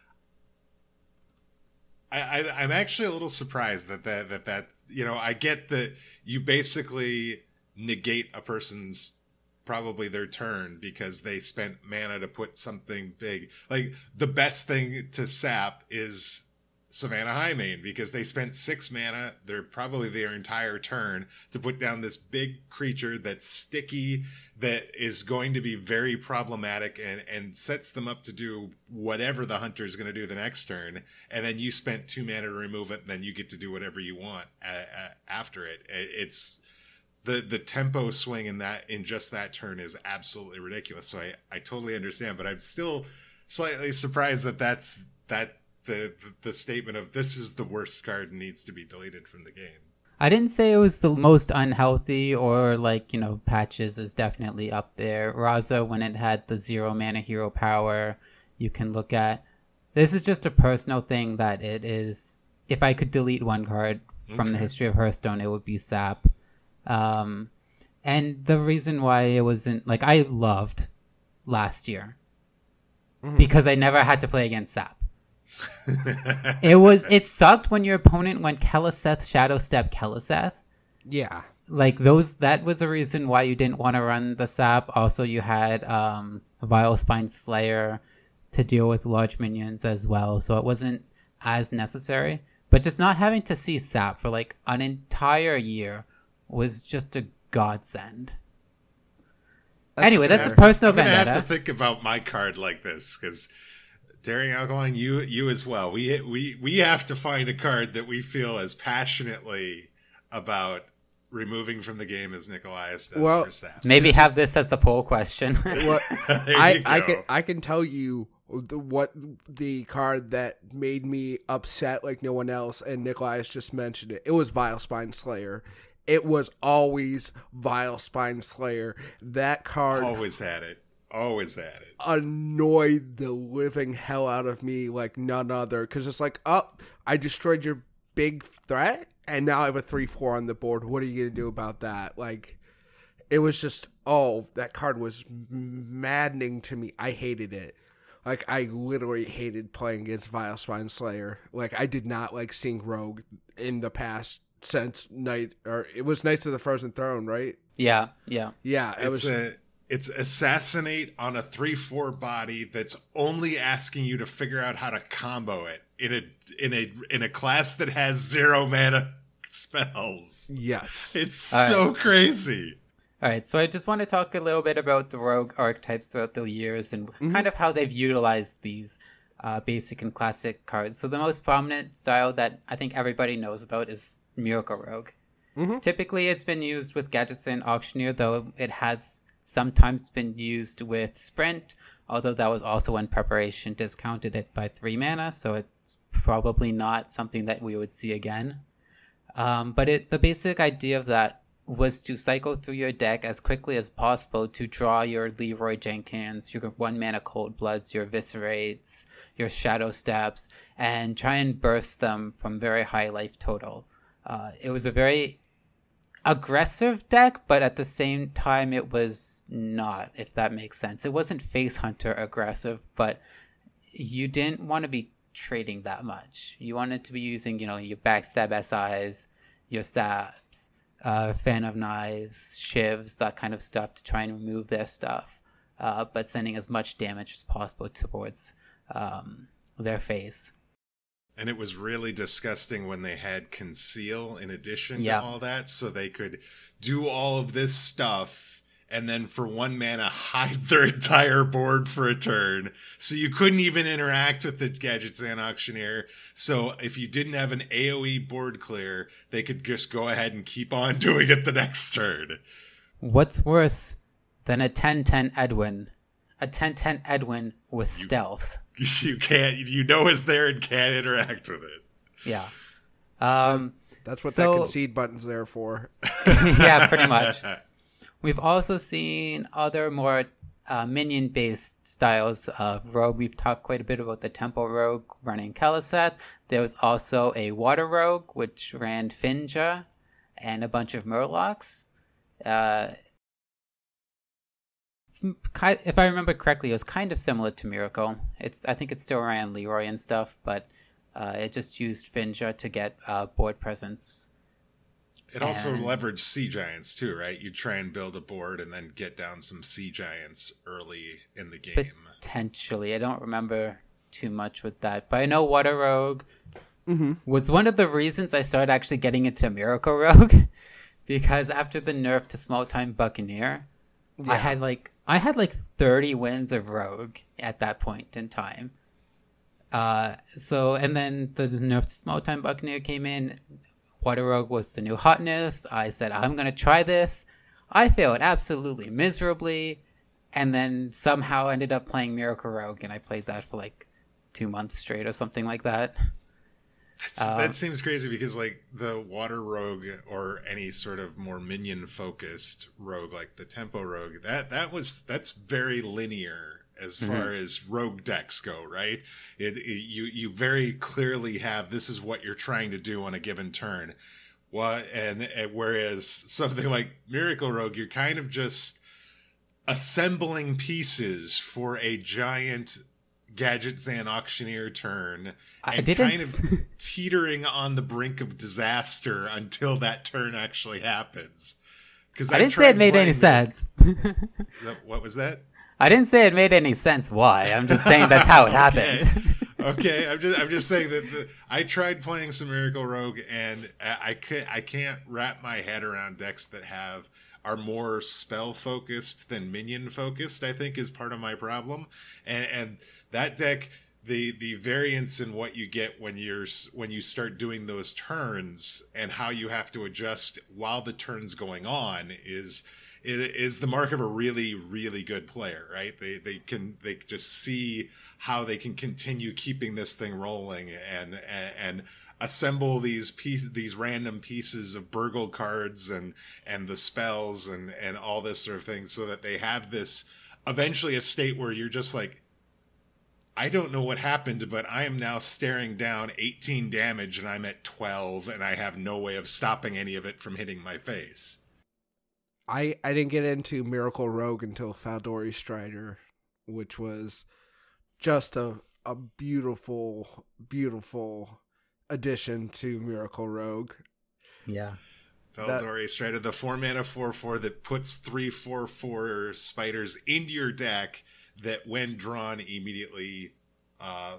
I, I I'm actually a little surprised that that that that you know I get that you basically negate a person's probably their turn because they spent mana to put something big. Like the best thing to Sap is Savannah Highmane, because they spent six mana, they're probably their entire turn, to put down this big creature that's sticky, that is going to be very problematic, and, and sets them up to do whatever the hunter is going to do the next turn. And then you spent two mana to remove it, and then you get to do whatever you want a, a, after it. It's the the tempo swing in that in just that turn is absolutely ridiculous. So I, I totally understand, but I'm still slightly surprised that that's that. The, the statement of this is the worst card and needs to be deleted from the game. I didn't say it was the most unhealthy, or like, you know, Patches is definitely up there. Raza, when it had the zero mana hero power, you can look at. This is just a personal thing that it is. If I could delete one card from okay. the history of Hearthstone, it would be Sap. Um, and the reason why it wasn't, like, I loved last year mm-hmm. because I never had to play against Sap. it was it sucked when your opponent went Keleseth, Shadow Step, Keleseth. Yeah. Like those that was the reason why you didn't want to run the Sap. Also you had um Vile Spine Slayer to deal with large minions as well, so it wasn't as necessary. But just not having to see Sap for like an entire year was just a godsend. That's anyway, fair. That's a personal I'm gonna vendetta. have to think about my card like this, because Daring Alkaline, you you as well. We we we have to find a card that we feel as passionately about removing from the game as Nikolaius does well, for Sap. Maybe have this as the poll question. Well, I, I can I can tell you the, what the card that made me upset like no one else, and Nikolaius just mentioned it. It was Vile Spine Slayer. It was always Vile Spine Slayer. That card always had it. Always had it. Annoyed the living hell out of me like none other, because it's like, oh, I destroyed your big threat, and now I have a three four on the board. What are you going to do about that? Like, it was just, oh, that card was maddening to me. I hated it. Like, I literally hated playing against Vile Spine Slayer. Like, I did not like seeing Rogue in the past since Night, or it was Knights of the Frozen Throne, right? Yeah, yeah. Yeah, it it's was... a... It's assassinate on a three four body that's only asking you to figure out how to combo it in a in a in a class that has zero mana spells. Yes. It's All so right. crazy. All right, so I just want to talk a little bit about the rogue archetypes throughout the years and mm-hmm. kind of how they've utilized these uh, basic and classic cards. So the most prominent style that I think everybody knows about is Miracle Rogue. Mm-hmm. Typically, it's been used with Gadgetzan and Auctioneer, though it has sometimes been used with Sprint, although that was also when Preparation discounted it by three mana, so it's probably not something that we would see again. Um, but it, the basic idea of that was to cycle through your deck as quickly as possible to draw your Leroy Jenkins, your one mana Cold Bloods, your Eviscerates, your Shadow Steps, and try and burst them from very high life total. Uh, it was a very aggressive deck, but at the same time it was not, if that makes sense. It wasn't Face Hunter aggressive, but you didn't want to be trading that much. You wanted to be using, you know, your Backstab S Is, your Saps, uh, Fan of Knives, Shivs, that kind of stuff to try and remove their stuff, uh, but sending as much damage as possible towards um, their face. And it was really disgusting when they had Conceal in addition yeah. to all that, so they could do all of this stuff and then for one mana hide their entire board for a turn. So you couldn't even interact with the Gadgetzan Auctioneer. So if you didn't have an AoE board clear, they could just go ahead and keep on doing it the next turn. What's worse than a ten ten Edwin? A ten ten Edwin with you- stealth. You can't, you know it's there and can't interact with it. Yeah. Um, That's what so, that concede button's there for. Yeah, pretty much. We've also seen other more uh, minion-based styles of Rogue. We've talked quite a bit about the Tempo Rogue running Keleseth. There was also a Water Rogue, which ran Finja and a bunch of Murlocs. Uh, if I remember correctly, it was kind of similar to Miracle. It's I think it still ran Leroy and stuff, but uh, it just used Finja to get uh, board presence. It also and... leveraged Sea Giants too, right? You try and build a board and then get down some Sea Giants early in the game. Potentially. I don't remember too much with that, but I know Water Rogue mm-hmm. was one of the reasons I started actually getting into Miracle Rogue. Because after the nerf to Small Time Buccaneer, yeah. I had like I had like thirty wins of Rogue at that point in time. Uh, so and then the nerf to Small Time Buccaneer came in. Water Rogue was the new hotness. I said I'm gonna try this. I failed absolutely miserably, and then somehow ended up playing Miracle Rogue, and I played that for like two months straight or something like that. That's, um, that seems crazy because like the Water Rogue or any sort of more minion focused rogue like the Tempo Rogue, that that was that's very linear as mm-hmm. far as rogue decks go, right? It, it you you very clearly have this is what you're trying to do on a given turn. What and, and whereas something like Miracle Rogue, you're kind of just assembling pieces for a giant Gadget Zan Auctioneer turn I and didn't... kind of teetering on the brink of disaster until that turn actually happens. Because I didn't say it made any sense. What was that? I didn't say it made any sense why. I'm just saying that's how it okay. happened. okay, I'm just I'm just saying that the, I tried playing some Miracle Rogue and I, I could I can't wrap my head around decks that have are more spell focused than minion focused. I think is part of my problem, and and that deck, the the variance in what you get when you're when you start doing those turns and how you have to adjust while the turn's going on is is the mark of a really really good player, right? They they can they just see how they can continue keeping this thing rolling and and, and assemble these pieces, these random pieces of burgle cards and and the spells and and all this sort of thing, so that they have this eventually a state where you're just like, I don't know what happened, but I am now staring down eighteen damage and I'm at twelve and I have no way of stopping any of it from hitting my face. I, I didn't get into Miracle Rogue until Faldori Strider, which was just a a beautiful, beautiful addition to Miracle Rogue. Yeah. Faldori Strider, the four mana four four that puts three four four spiders into your deck that when drawn immediately uh,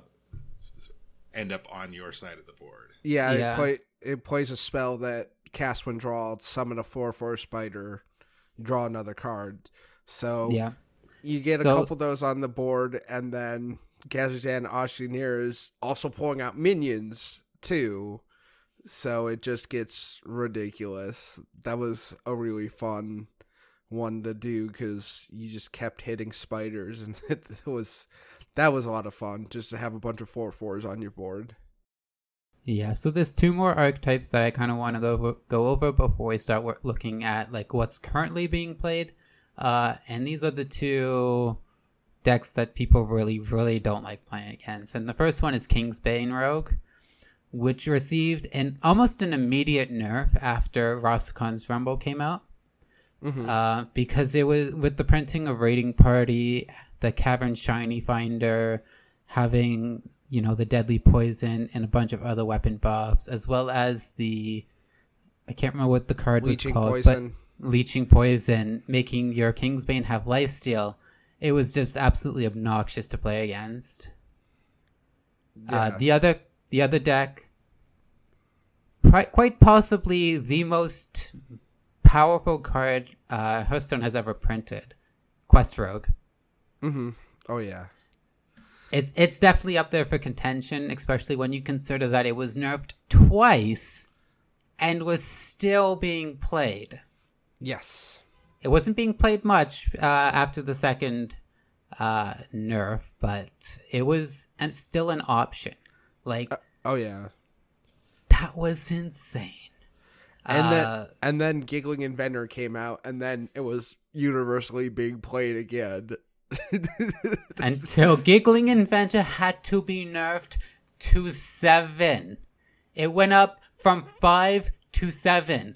end up on your side of the board. Yeah, yeah. It, play, it plays a spell that cast when drawn, summon a four four spider, draw another card. So yeah. you get so, a couple of those on the board, and then Gadget Zan Auctioneer is also pulling out minions too. So it just gets ridiculous. That was a really fun one to do because you just kept hitting spiders, and it was that was a lot of fun just to have a bunch of four fours on your board. Yeah, so there's two more archetypes that I kind of want to go over, go over before we start work, looking at like what's currently being played, uh, and these are the two decks that people really really don't like playing against. And the first one is Kingsbane Rogue, which received an almost an immediate nerf after Rastakhan's Rumble came out. Mm-hmm. Uh, because it was with the printing of Raiding Party, the Cavern Shiny Finder, having, you know, the Deadly Poison and a bunch of other weapon buffs, as well as the, I can't remember what the card Leeching was called, Poison. but Leeching Poison, making your Kingsbane have lifesteal. It was just absolutely obnoxious to play against. Yeah. Uh, the other, the other deck, quite possibly the most powerful card uh, Hearthstone has ever printed, Quest Rogue. Mm-hmm. Oh yeah, it's it's definitely up there for contention, especially when you consider that it was nerfed twice and was still being played. Yes, it wasn't being played much uh, after the second uh, nerf, but it was and still an option. Like, uh, oh yeah, that was insane. And then, uh, and then Giggling Inventor came out, and then it was universally being played again. Until Giggling Inventor had to be nerfed to seven. It went up from five to seven.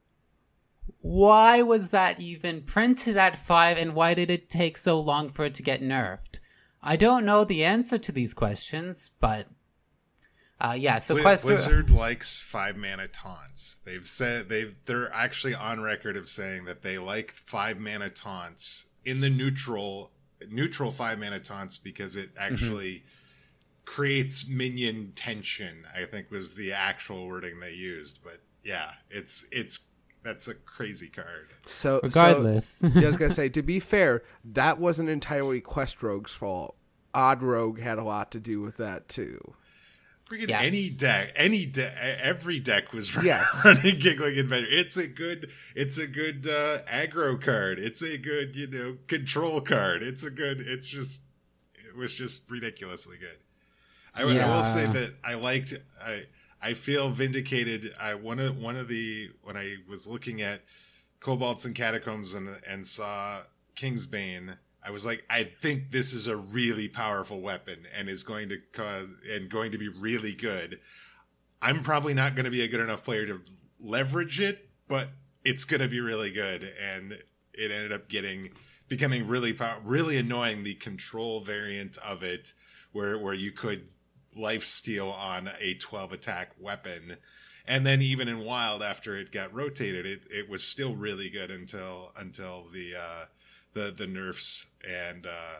Why was that even printed at five, and why did it take so long for it to get nerfed? I don't know the answer to these questions, but... Uh, yeah, so Quest Blizzard likes five mana taunts. They've said they've they're actually on record of saying that they like five mana taunts in the neutral neutral five mana taunts because it actually mm-hmm. creates minion tension, I think was the actual wording they used. But yeah, it's it's that's a crazy card. So regardless, so, yeah, I was gonna say, to be fair, that wasn't entirely Quest Rogue's fault. Odd Rogue had a lot to do with that too. Freaking yes. any deck, any deck, every deck was yes. running Giggling Adventure. It's a good, it's a good uh, aggro card. It's a good, you know, control card. It's a good. It's just, it was just ridiculously good. I, yeah. I will say that I liked. I I feel vindicated. I one of one of the when I was looking at Cobalts and Catacombs and and saw Kingsbane, I was like, I think this is a really powerful weapon and is going to cause and going to be really good. I'm probably not going to be a good enough player to leverage it, but it's going to be really good. And it ended up getting becoming really power, really annoying. The control variant of it, where where you could lifesteal on a twelve attack weapon. And then even in Wild, after it got rotated, it, it was still really good until until the uh, the the nerfs and uh,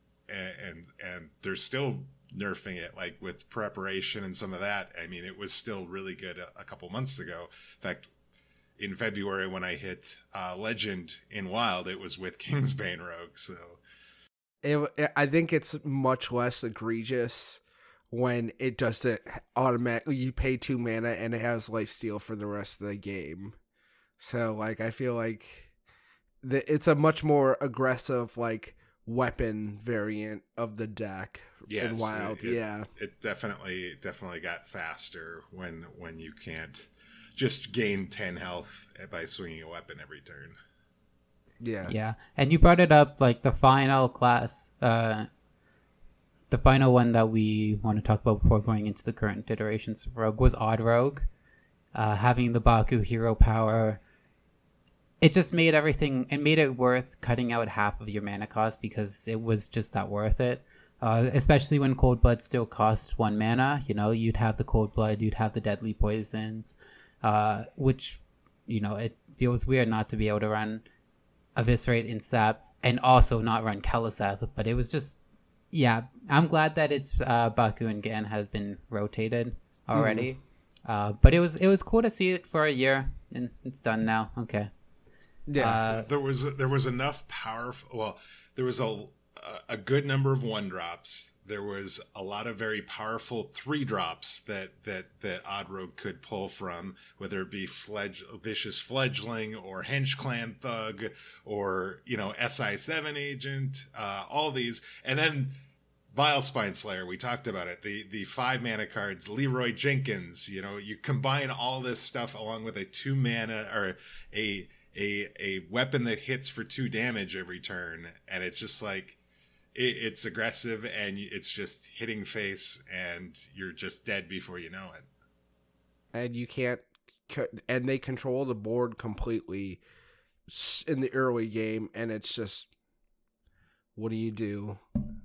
and and they're still nerfing it, like with preparation and some of that. I mean, it was still really good a, a couple months ago. In fact, in February when I hit uh, Legend in Wild, it was with Kingsbane Rogue. So it, I think it's much less egregious when it doesn't automatically, you pay two mana and it has lifesteal for the rest of the game. So like, I feel like the, it's a much more aggressive like weapon variant of the deck yes, in Wild. It, yeah, it definitely definitely got faster when when you can't just gain ten health by swinging a weapon every turn. Yeah, yeah, and you brought it up like the final class. Uh, The final one that we want to talk about before going into the current iterations of Rogue was Odd Rogue. Uh, having the Baku hero power, it just made everything, it made it worth cutting out half of your mana cost because it was just that worth it. Uh, especially when Cold Blood still costs one mana. You know, you'd have the Cold Blood, you'd have the Deadly Poisons, uh, which, you know, it feels weird not to be able to run Eviscerate Insap and also not run Keleseth, but it was just, yeah, I'm glad that it's uh, Baku and Gan has been rotated already. Mm. Uh, but it was it was cool to see it for a year, and it's done now. Okay. Yeah, uh, there was there was enough powerful. Well, there was a a good number of one drops. There was a lot of very powerful three drops that that that Odd Rogue could pull from, whether it be fledge, Vicious Fledgling or Hench Clan Thug or, you know, S I seven Agent, uh, all these. And then Vile Spine Slayer, we talked about it. The the five mana cards, Leroy Jenkins, you know, you combine all this stuff along with a two mana or a a a weapon that hits for two damage every turn, and it's just like, it's aggressive and it's just hitting face and you're just dead before you know it. And you can't, and they control the board completely in the early game, and it's just, what do you do?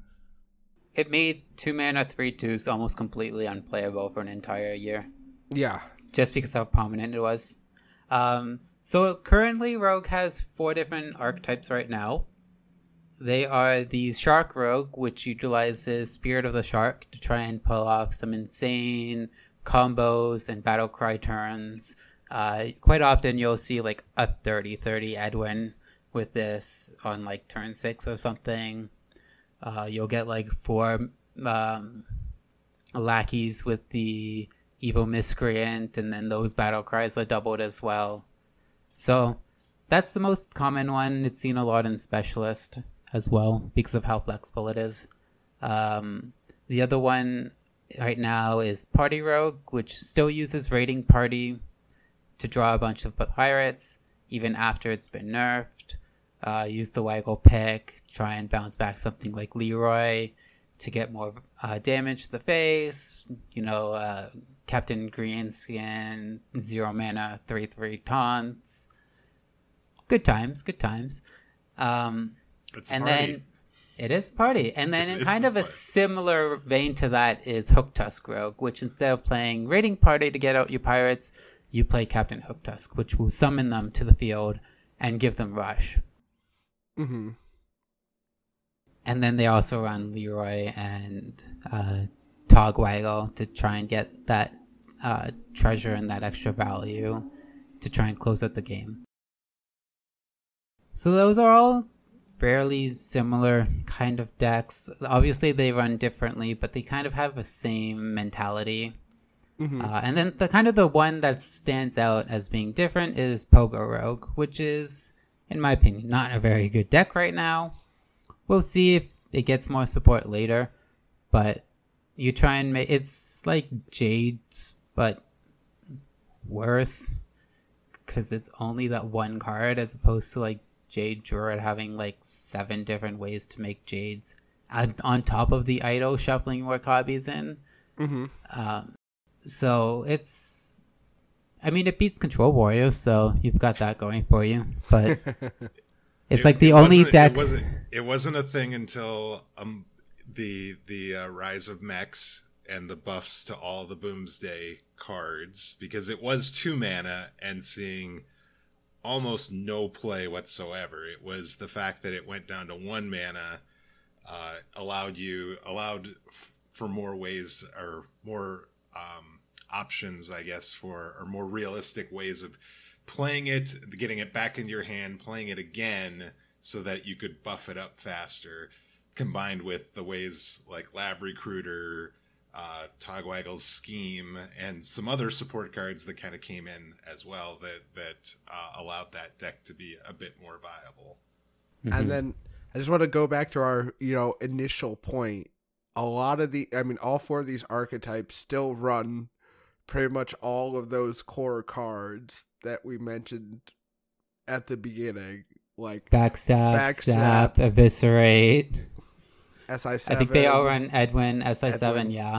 It made two mana three twos almost completely unplayable for an entire year. Yeah. Just because how prominent it was. Um, so currently Rogue has four different archetypes right now. They are the Shark Rogue, which utilizes Spirit of the Shark to try and pull off some insane combos and battle cry turns. Uh, quite often you'll see like a thirty thirty Edwin with this on like turn six or something. Uh, you'll get like four um, lackeys with the Evil Miscreant, and then those battle cries are doubled as well. So that's the most common one. It's seen a lot in Specialist as well because of how flexible it is. Um, the other one right now is Party Rogue, which still uses Raiding Party to draw a bunch of pirates, even after it's been nerfed. Uh, use the Waggle Pick, try and bounce back something like Leroy to get more uh, damage to the face. You know, uh, Captain Greenskin, zero mana, three three taunts. Good times, good times. Um, It's and party. then it is party. And then in It's kind of a party. similar vein to that is Hooktusk Rogue, which instead of playing Raiding Party to get out your pirates, you play Captain Hooktusk, which will summon them to the field and give them rush. Mm-hmm. And then they also run Leroy and uh, Togwaggle to try and get that uh, treasure and that extra value to try and close out the game. So those are all fairly similar kind of decks. Obviously they run differently, but they kind of have the same mentality. Mm-hmm. Uh, and then the kind of the one that stands out as being different is Pogo Rogue, which is, in my opinion, not a very good deck right now. We'll see if it gets more support later, but you try and make it's like Jade's, but worse because it's only that one card as opposed to like Jade Druid having like seven different ways to make Jades, and on top of the idol shuffling more copies in. Mm-hmm. Um, so it's, I mean, it beats Control Warriors, so you've got that going for you. But it's it, like the it only deck. It wasn't, it wasn't a thing until um the the uh, rise of mechs and the buffs to all the Boomsday cards, because it was two mana and seeing almost no play whatsoever. It was the fact that it went down to one mana uh, allowed you allowed f- for more ways or more um, options, I guess, for or more realistic ways of playing it, getting it back into your hand, playing it again, so that you could buff it up faster. Combined with the ways like Lab Recruiter, uh, Togwaggle's Scheme, and some other support cards that kind of came in as well that that uh, allowed that deck to be a bit more viable. Mm-hmm. And then I just want to go back to our, you know, initial point. A lot of the, I mean, all four of these archetypes still run pretty much all of those core cards that we mentioned at the beginning, like Backstab, Backstab, Zap, Eviscerate. S I seven. I think they all run Edwin, S I seven, yeah.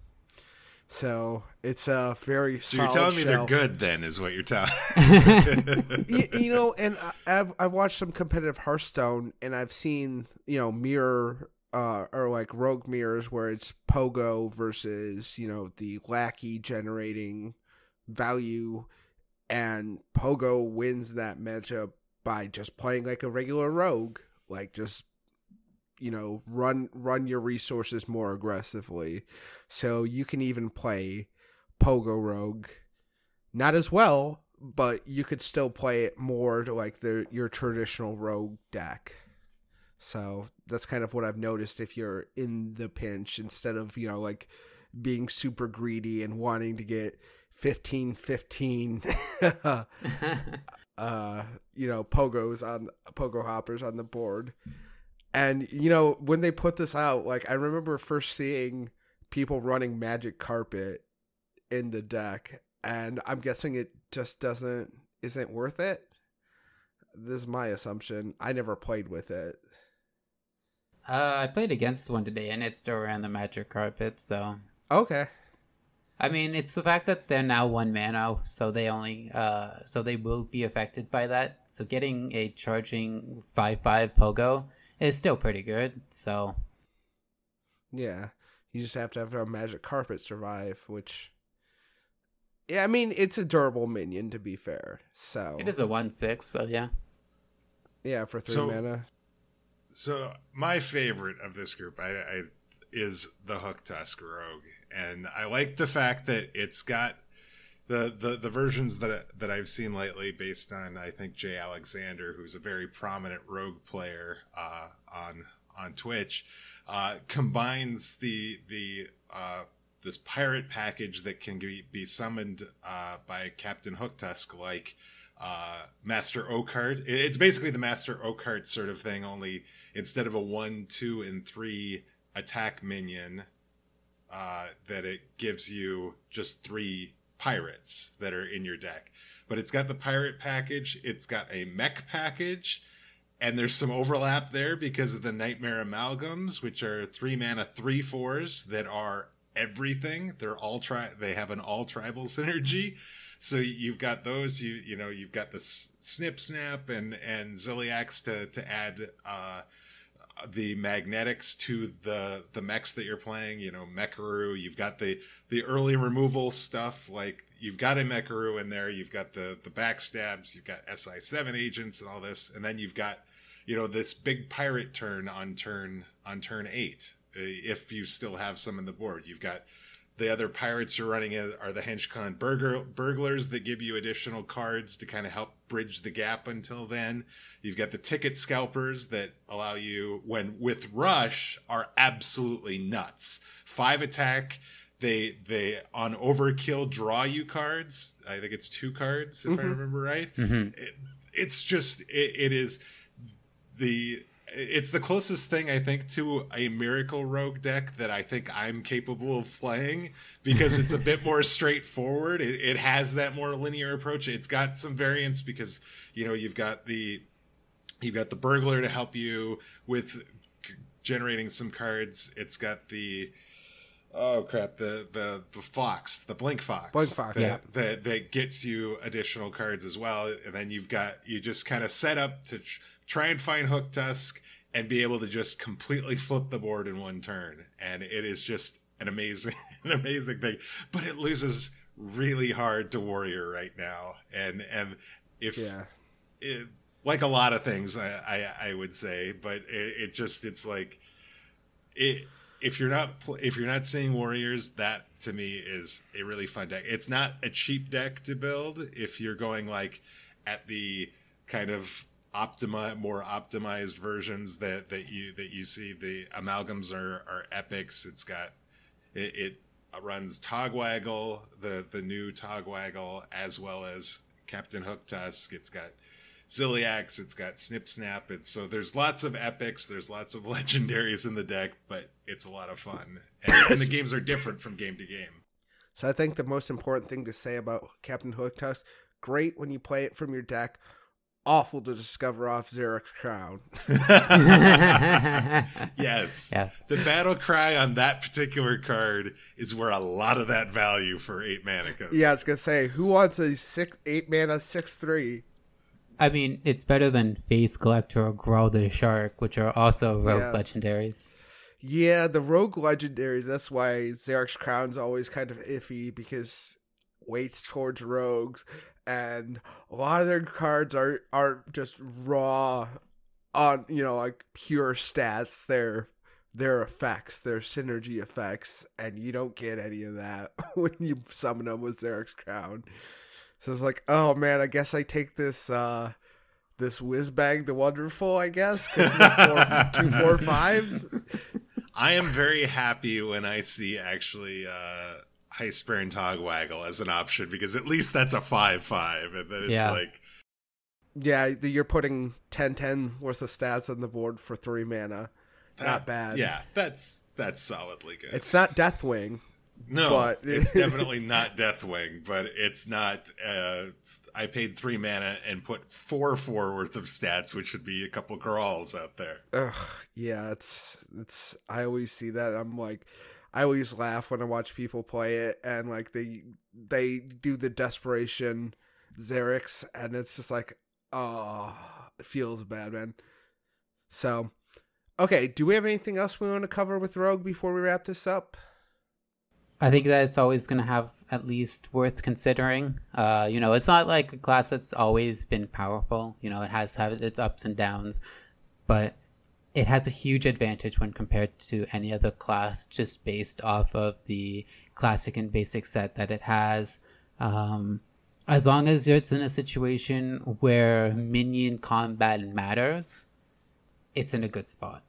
So it's a very so solid you're telling me shelf. they're good then is what you're telling you, you know, and I've I've watched some competitive Hearthstone, and I've seen, you know, mirror uh, or like rogue mirrors where it's Pogo versus, you know, the lackey generating value, and Pogo wins that matchup by just playing like a regular rogue, like just, you know, run run your resources more aggressively. So you can even play Pogo Rogue, not as well, but you could still play it more to like the your traditional rogue deck. So that's kind of what I've noticed if you're in the pinch, instead of, you know, like being super greedy and wanting to get fifteen fifteen uh you know, pogos on pogo hoppers on the board. And, you know, when they put this out, like, I remember first seeing people running Magic Carpet in the deck, and I'm guessing it just doesn't, isn't worth it. This is my assumption. I never played with it. Uh, I played against one today, and it still ran the Magic Carpet, so. Okay. I mean, it's the fact that they're now one mana, so they only, uh, so they will be affected by that. So getting a charging five five Pogo is still pretty good, so. Yeah, you just have to have a Magic Carpet survive, which, yeah, I mean, it's a durable minion, to be fair, so. It is a one six, so yeah. Yeah, for three so, mana. So, my favorite of this group I, I is the Hook Tusk Rogue, and I like the fact that it's got the, the, the versions that that I've seen lately, based on, I think, Jay Alexander, who's a very prominent Rogue player uh, on on Twitch, uh, combines the the uh, this pirate package that can be, be summoned uh, by Captain Hooktusk, like uh, Master Oakheart. It's basically the Master Oakheart sort of thing, only instead of a one, two, and three attack minion, uh, that it gives you just three pirates that are in your deck. But it's got the pirate package, it's got a mech package, and there's some overlap there because of the Nightmare Amalgams, which are three mana three fours that are everything. They're all tri they have an all tribal synergy. So you've got those, you you know, you've got the Snip Snap and and Ziliax to to add uh the magnetics to the the mechs that you're playing, you know, Mecharoo. You've got the the early removal stuff, like you've got a Mecharoo in there, you've got the the backstabs, you've got S I seven agents and all this, and then you've got, you know, this big pirate turn on turn on turn eight if you still have some in the board. You've got the other pirates you're running are the HenchCon burglar, burglars that give you additional cards to kind of help bridge the gap until then. You've got the ticket scalpers that allow you, when with rush, are absolutely nuts. Five attack. They they on overkill draw you cards. I think it's two cards if mm-hmm. I remember right. Mm-hmm. It, it's just it, it is the. It's the closest thing, I think, to a Miracle Rogue deck that I think I'm capable of playing, because it's a bit more straightforward. It, it has that more linear approach. It's got some variants because, you know, you've got the you've got the burglar to help you with generating some cards. It's got the oh crap the the, the fox, the blink fox, blink fox, that, yeah, that that gets you additional cards as well. And then you've got you just kind of set up to Tr- try and find Hook Tusk and be able to just completely flip the board in one turn. And it is just an amazing, an amazing thing. But it loses really hard to Warrior right now. And and if yeah. it, like a lot of things, I, I, I would say, but it, it just it's like it. If you're not if you're not seeing Warriors, that to me is a really fun deck. It's not a cheap deck to build if you're going like at the kind of optimi- more optimized versions that, that you that you see. The amalgams are, are epics. It's got it, it runs Togwaggle, the the new Togwaggle, as well as Captain Hook Tusk. It's got Ziliax, it's got Snip Snap. It's so there's lots of epics, there's lots of legendaries in the deck, but it's a lot of fun. And, and the games are different from game to game. So I think the most important thing to say about Captain Hook Tusk, great when you play it from your deck, awful to discover off Xeric's Crown. Yes. Yeah. The battle cry on that particular card is where a lot of that value for eight mana comes. Yeah, I was gonna say, who wants a six eight mana six three? I mean, it's better than Face Collector or Growl the Shark, which are also rogue Yeah. legendaries. Yeah, the rogue legendaries, that's why Xeric's Crown's always kind of iffy, because weights towards rogues, and a lot of their cards are are just raw on, you know, like pure stats, their their effects, their synergy effects, and you don't get any of that when you summon them with Xeric's Crown. So it's like, oh man, I guess I take this uh this Whizbang the Wonderful, I guess, because two four fives. I am very happy when I see actually uh Heistburn Togwaggle as an option, because at least that's a five five, and then it's Yeah. like Yeah, you're putting ten ten worth of stats on the board for three mana. that, Not bad. Yeah, that's that's solidly good. It's not Deathwing. No, but... it's definitely not Deathwing, but it's not. Uh, I paid three mana and put four four worth of stats, which would be a couple Grawls out there. Ugh, yeah, it's it's. I always see that. I'm like, I always laugh when I watch people play it, and like they they do the desperation Xerix, and it's just like, oh, it feels bad, man. So, okay, do we have anything else we want to cover with Rogue before we wrap this up? I think that it's always going to have at least worth considering. Uh, you know, it's not like a class that's always been powerful. You know, it has had its ups and downs, but it has a huge advantage when compared to any other class, just based off of the classic and basic set that it has. Um, as long as it's in a situation where minion combat matters, it's in a good spot.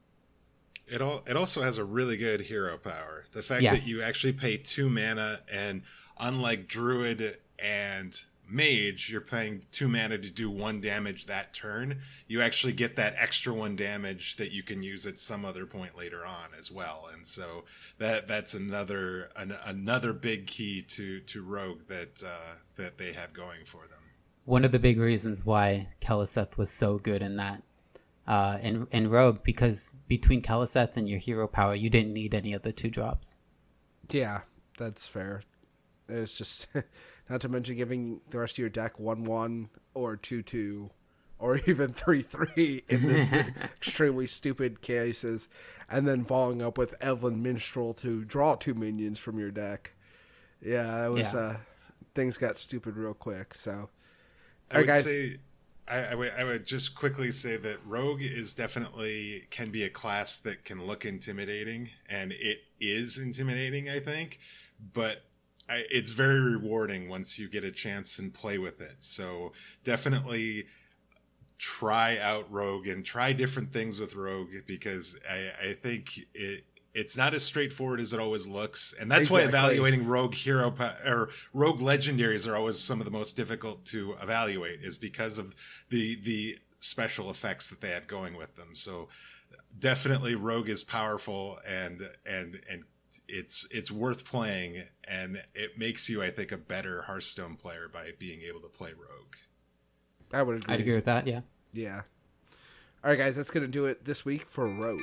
It all it also has a really good hero power. The fact Yes. that you actually pay two mana, and unlike Druid and Mage, you're paying two mana to do one damage that turn. You actually get that extra one damage that you can use at some other point later on as well. And so that that's another an, another big key to to Rogue that uh, that they have going for them. One of the big reasons why Keleseth was so good in that. Uh, in, in Rogue, because between Keleseth and your hero power, you didn't need any of the two drops. Yeah, that's fair. It's just, not to mention giving the rest of your deck one one or two two or even three three in the extremely stupid cases, and then following up with Evelyn Minstrel to draw two minions from your deck. Yeah, that was, Yeah. uh, things got stupid real quick, so. I would Alright, guys. say I, I would I would just quickly say that Rogue is definitely can be a class that can look intimidating, and it is intimidating, I think, but I, it's very rewarding once you get a chance and play with it. So definitely try out Rogue and try different things with Rogue, because I, I think it it's not as straightforward as it always looks, and that's Exactly. why evaluating Rogue hero or Rogue legendaries are always some of the most difficult to evaluate, is because of the the special effects that they have going with them. So definitely Rogue is powerful, and and and it's it's worth playing, and it makes you, I think, a better Hearthstone player by being able to play Rogue. I would agree. I'd agree with that. Yeah. Yeah. All right, guys, that's going to do it this week for Rogue.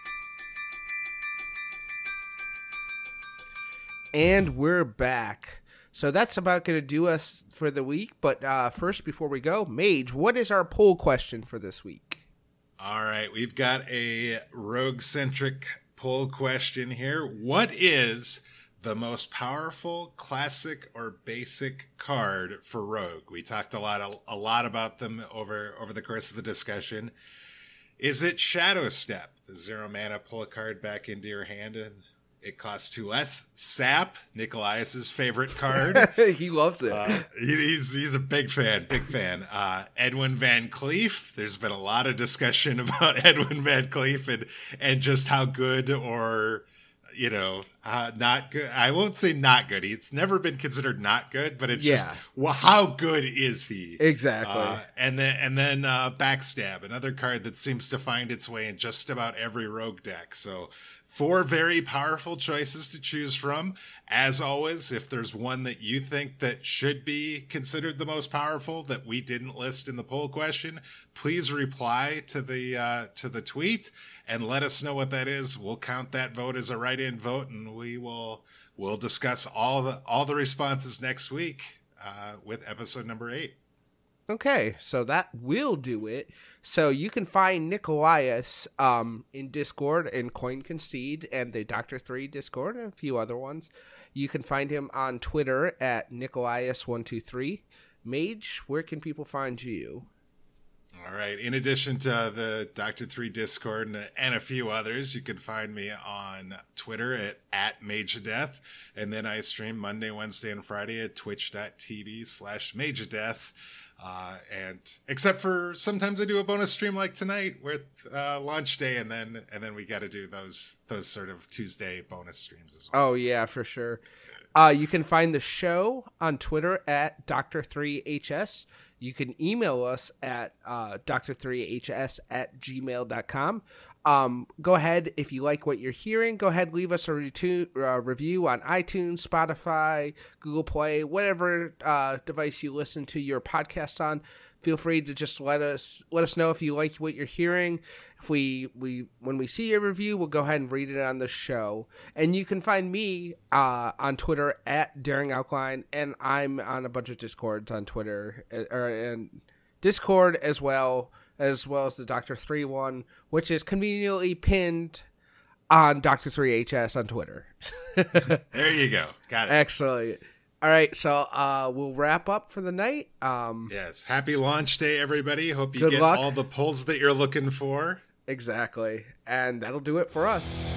And we're back. So that's about going to do us for the week. But uh, first, before we go, Mage, what is our poll question for this week? All right, we've got a Rogue-centric poll question here. What is the most powerful classic or basic card for Rogue? We talked a lot a, a lot about them over, over the course of the discussion. Is it Shadow Step, the zero mana, pull a card back into your hand and it costs two less? Sap, Nikolaius's favorite card. He loves it. Uh, he, he's he's a big fan, big fan. Uh, Edwin Van Cleef. There's been a lot of discussion about Edwin Van Cleef and and just how good or, you know, uh, not good. I won't say not good. He's never been considered not good, but it's Yeah. just, well, how good is he? Exactly. Uh, and then and then uh, Backstab, another card that seems to find its way in just about every Rogue deck. So four very powerful choices to choose from. As always, if there's one that you think that should be considered the most powerful that we didn't list in the poll question, please reply to the uh, to the tweet and let us know what that is. We'll count that vote as a write-in vote, and we will we'll discuss all the all the responses next week uh, with episode number eight. Okay, so that will do it. So you can find Nikolaius um, in Discord and Coin Concede and the Doctor three Discord and a few other ones. You can find him on Twitter at Nikolaius one two three. Mage, where can people find you? All right. In addition to the Doctor three Discord and, and a few others, you can find me on Twitter at, at Magedeath. And then I stream Monday, Wednesday, and Friday at twitch.tv slash Magedeath. Uh, and except for sometimes I do a bonus stream like tonight with uh, launch day, and then and then we got to do those those sort of Tuesday bonus streams as well. Oh, yeah, for sure. Uh, you can find the show on Twitter at Doctor three H S. You can email us at uh, D R three H S at gmail dot com. Um, go ahead, if you like what you're hearing, go ahead, leave us a retu- uh, review on iTunes, Spotify, Google Play, whatever uh, device you listen to your podcast on. Feel free to just let us let us know if you like what you're hearing. If we, we when we see a review, we'll go ahead and read it on the show. And you can find me uh, on Twitter at Daring Alkaline, and I'm on a bunch of Discords on Twitter uh, or and Discord as well. As well as the Doctor three one, which is conveniently pinned on Doctor three H S on Twitter. There you go. Got it. Excellent. All right, so uh, we'll wrap up for the night. Um, Yes. Happy launch day, everybody. Hope you Good get luck. all the pulls that you're looking for. Exactly. And that'll do it for us.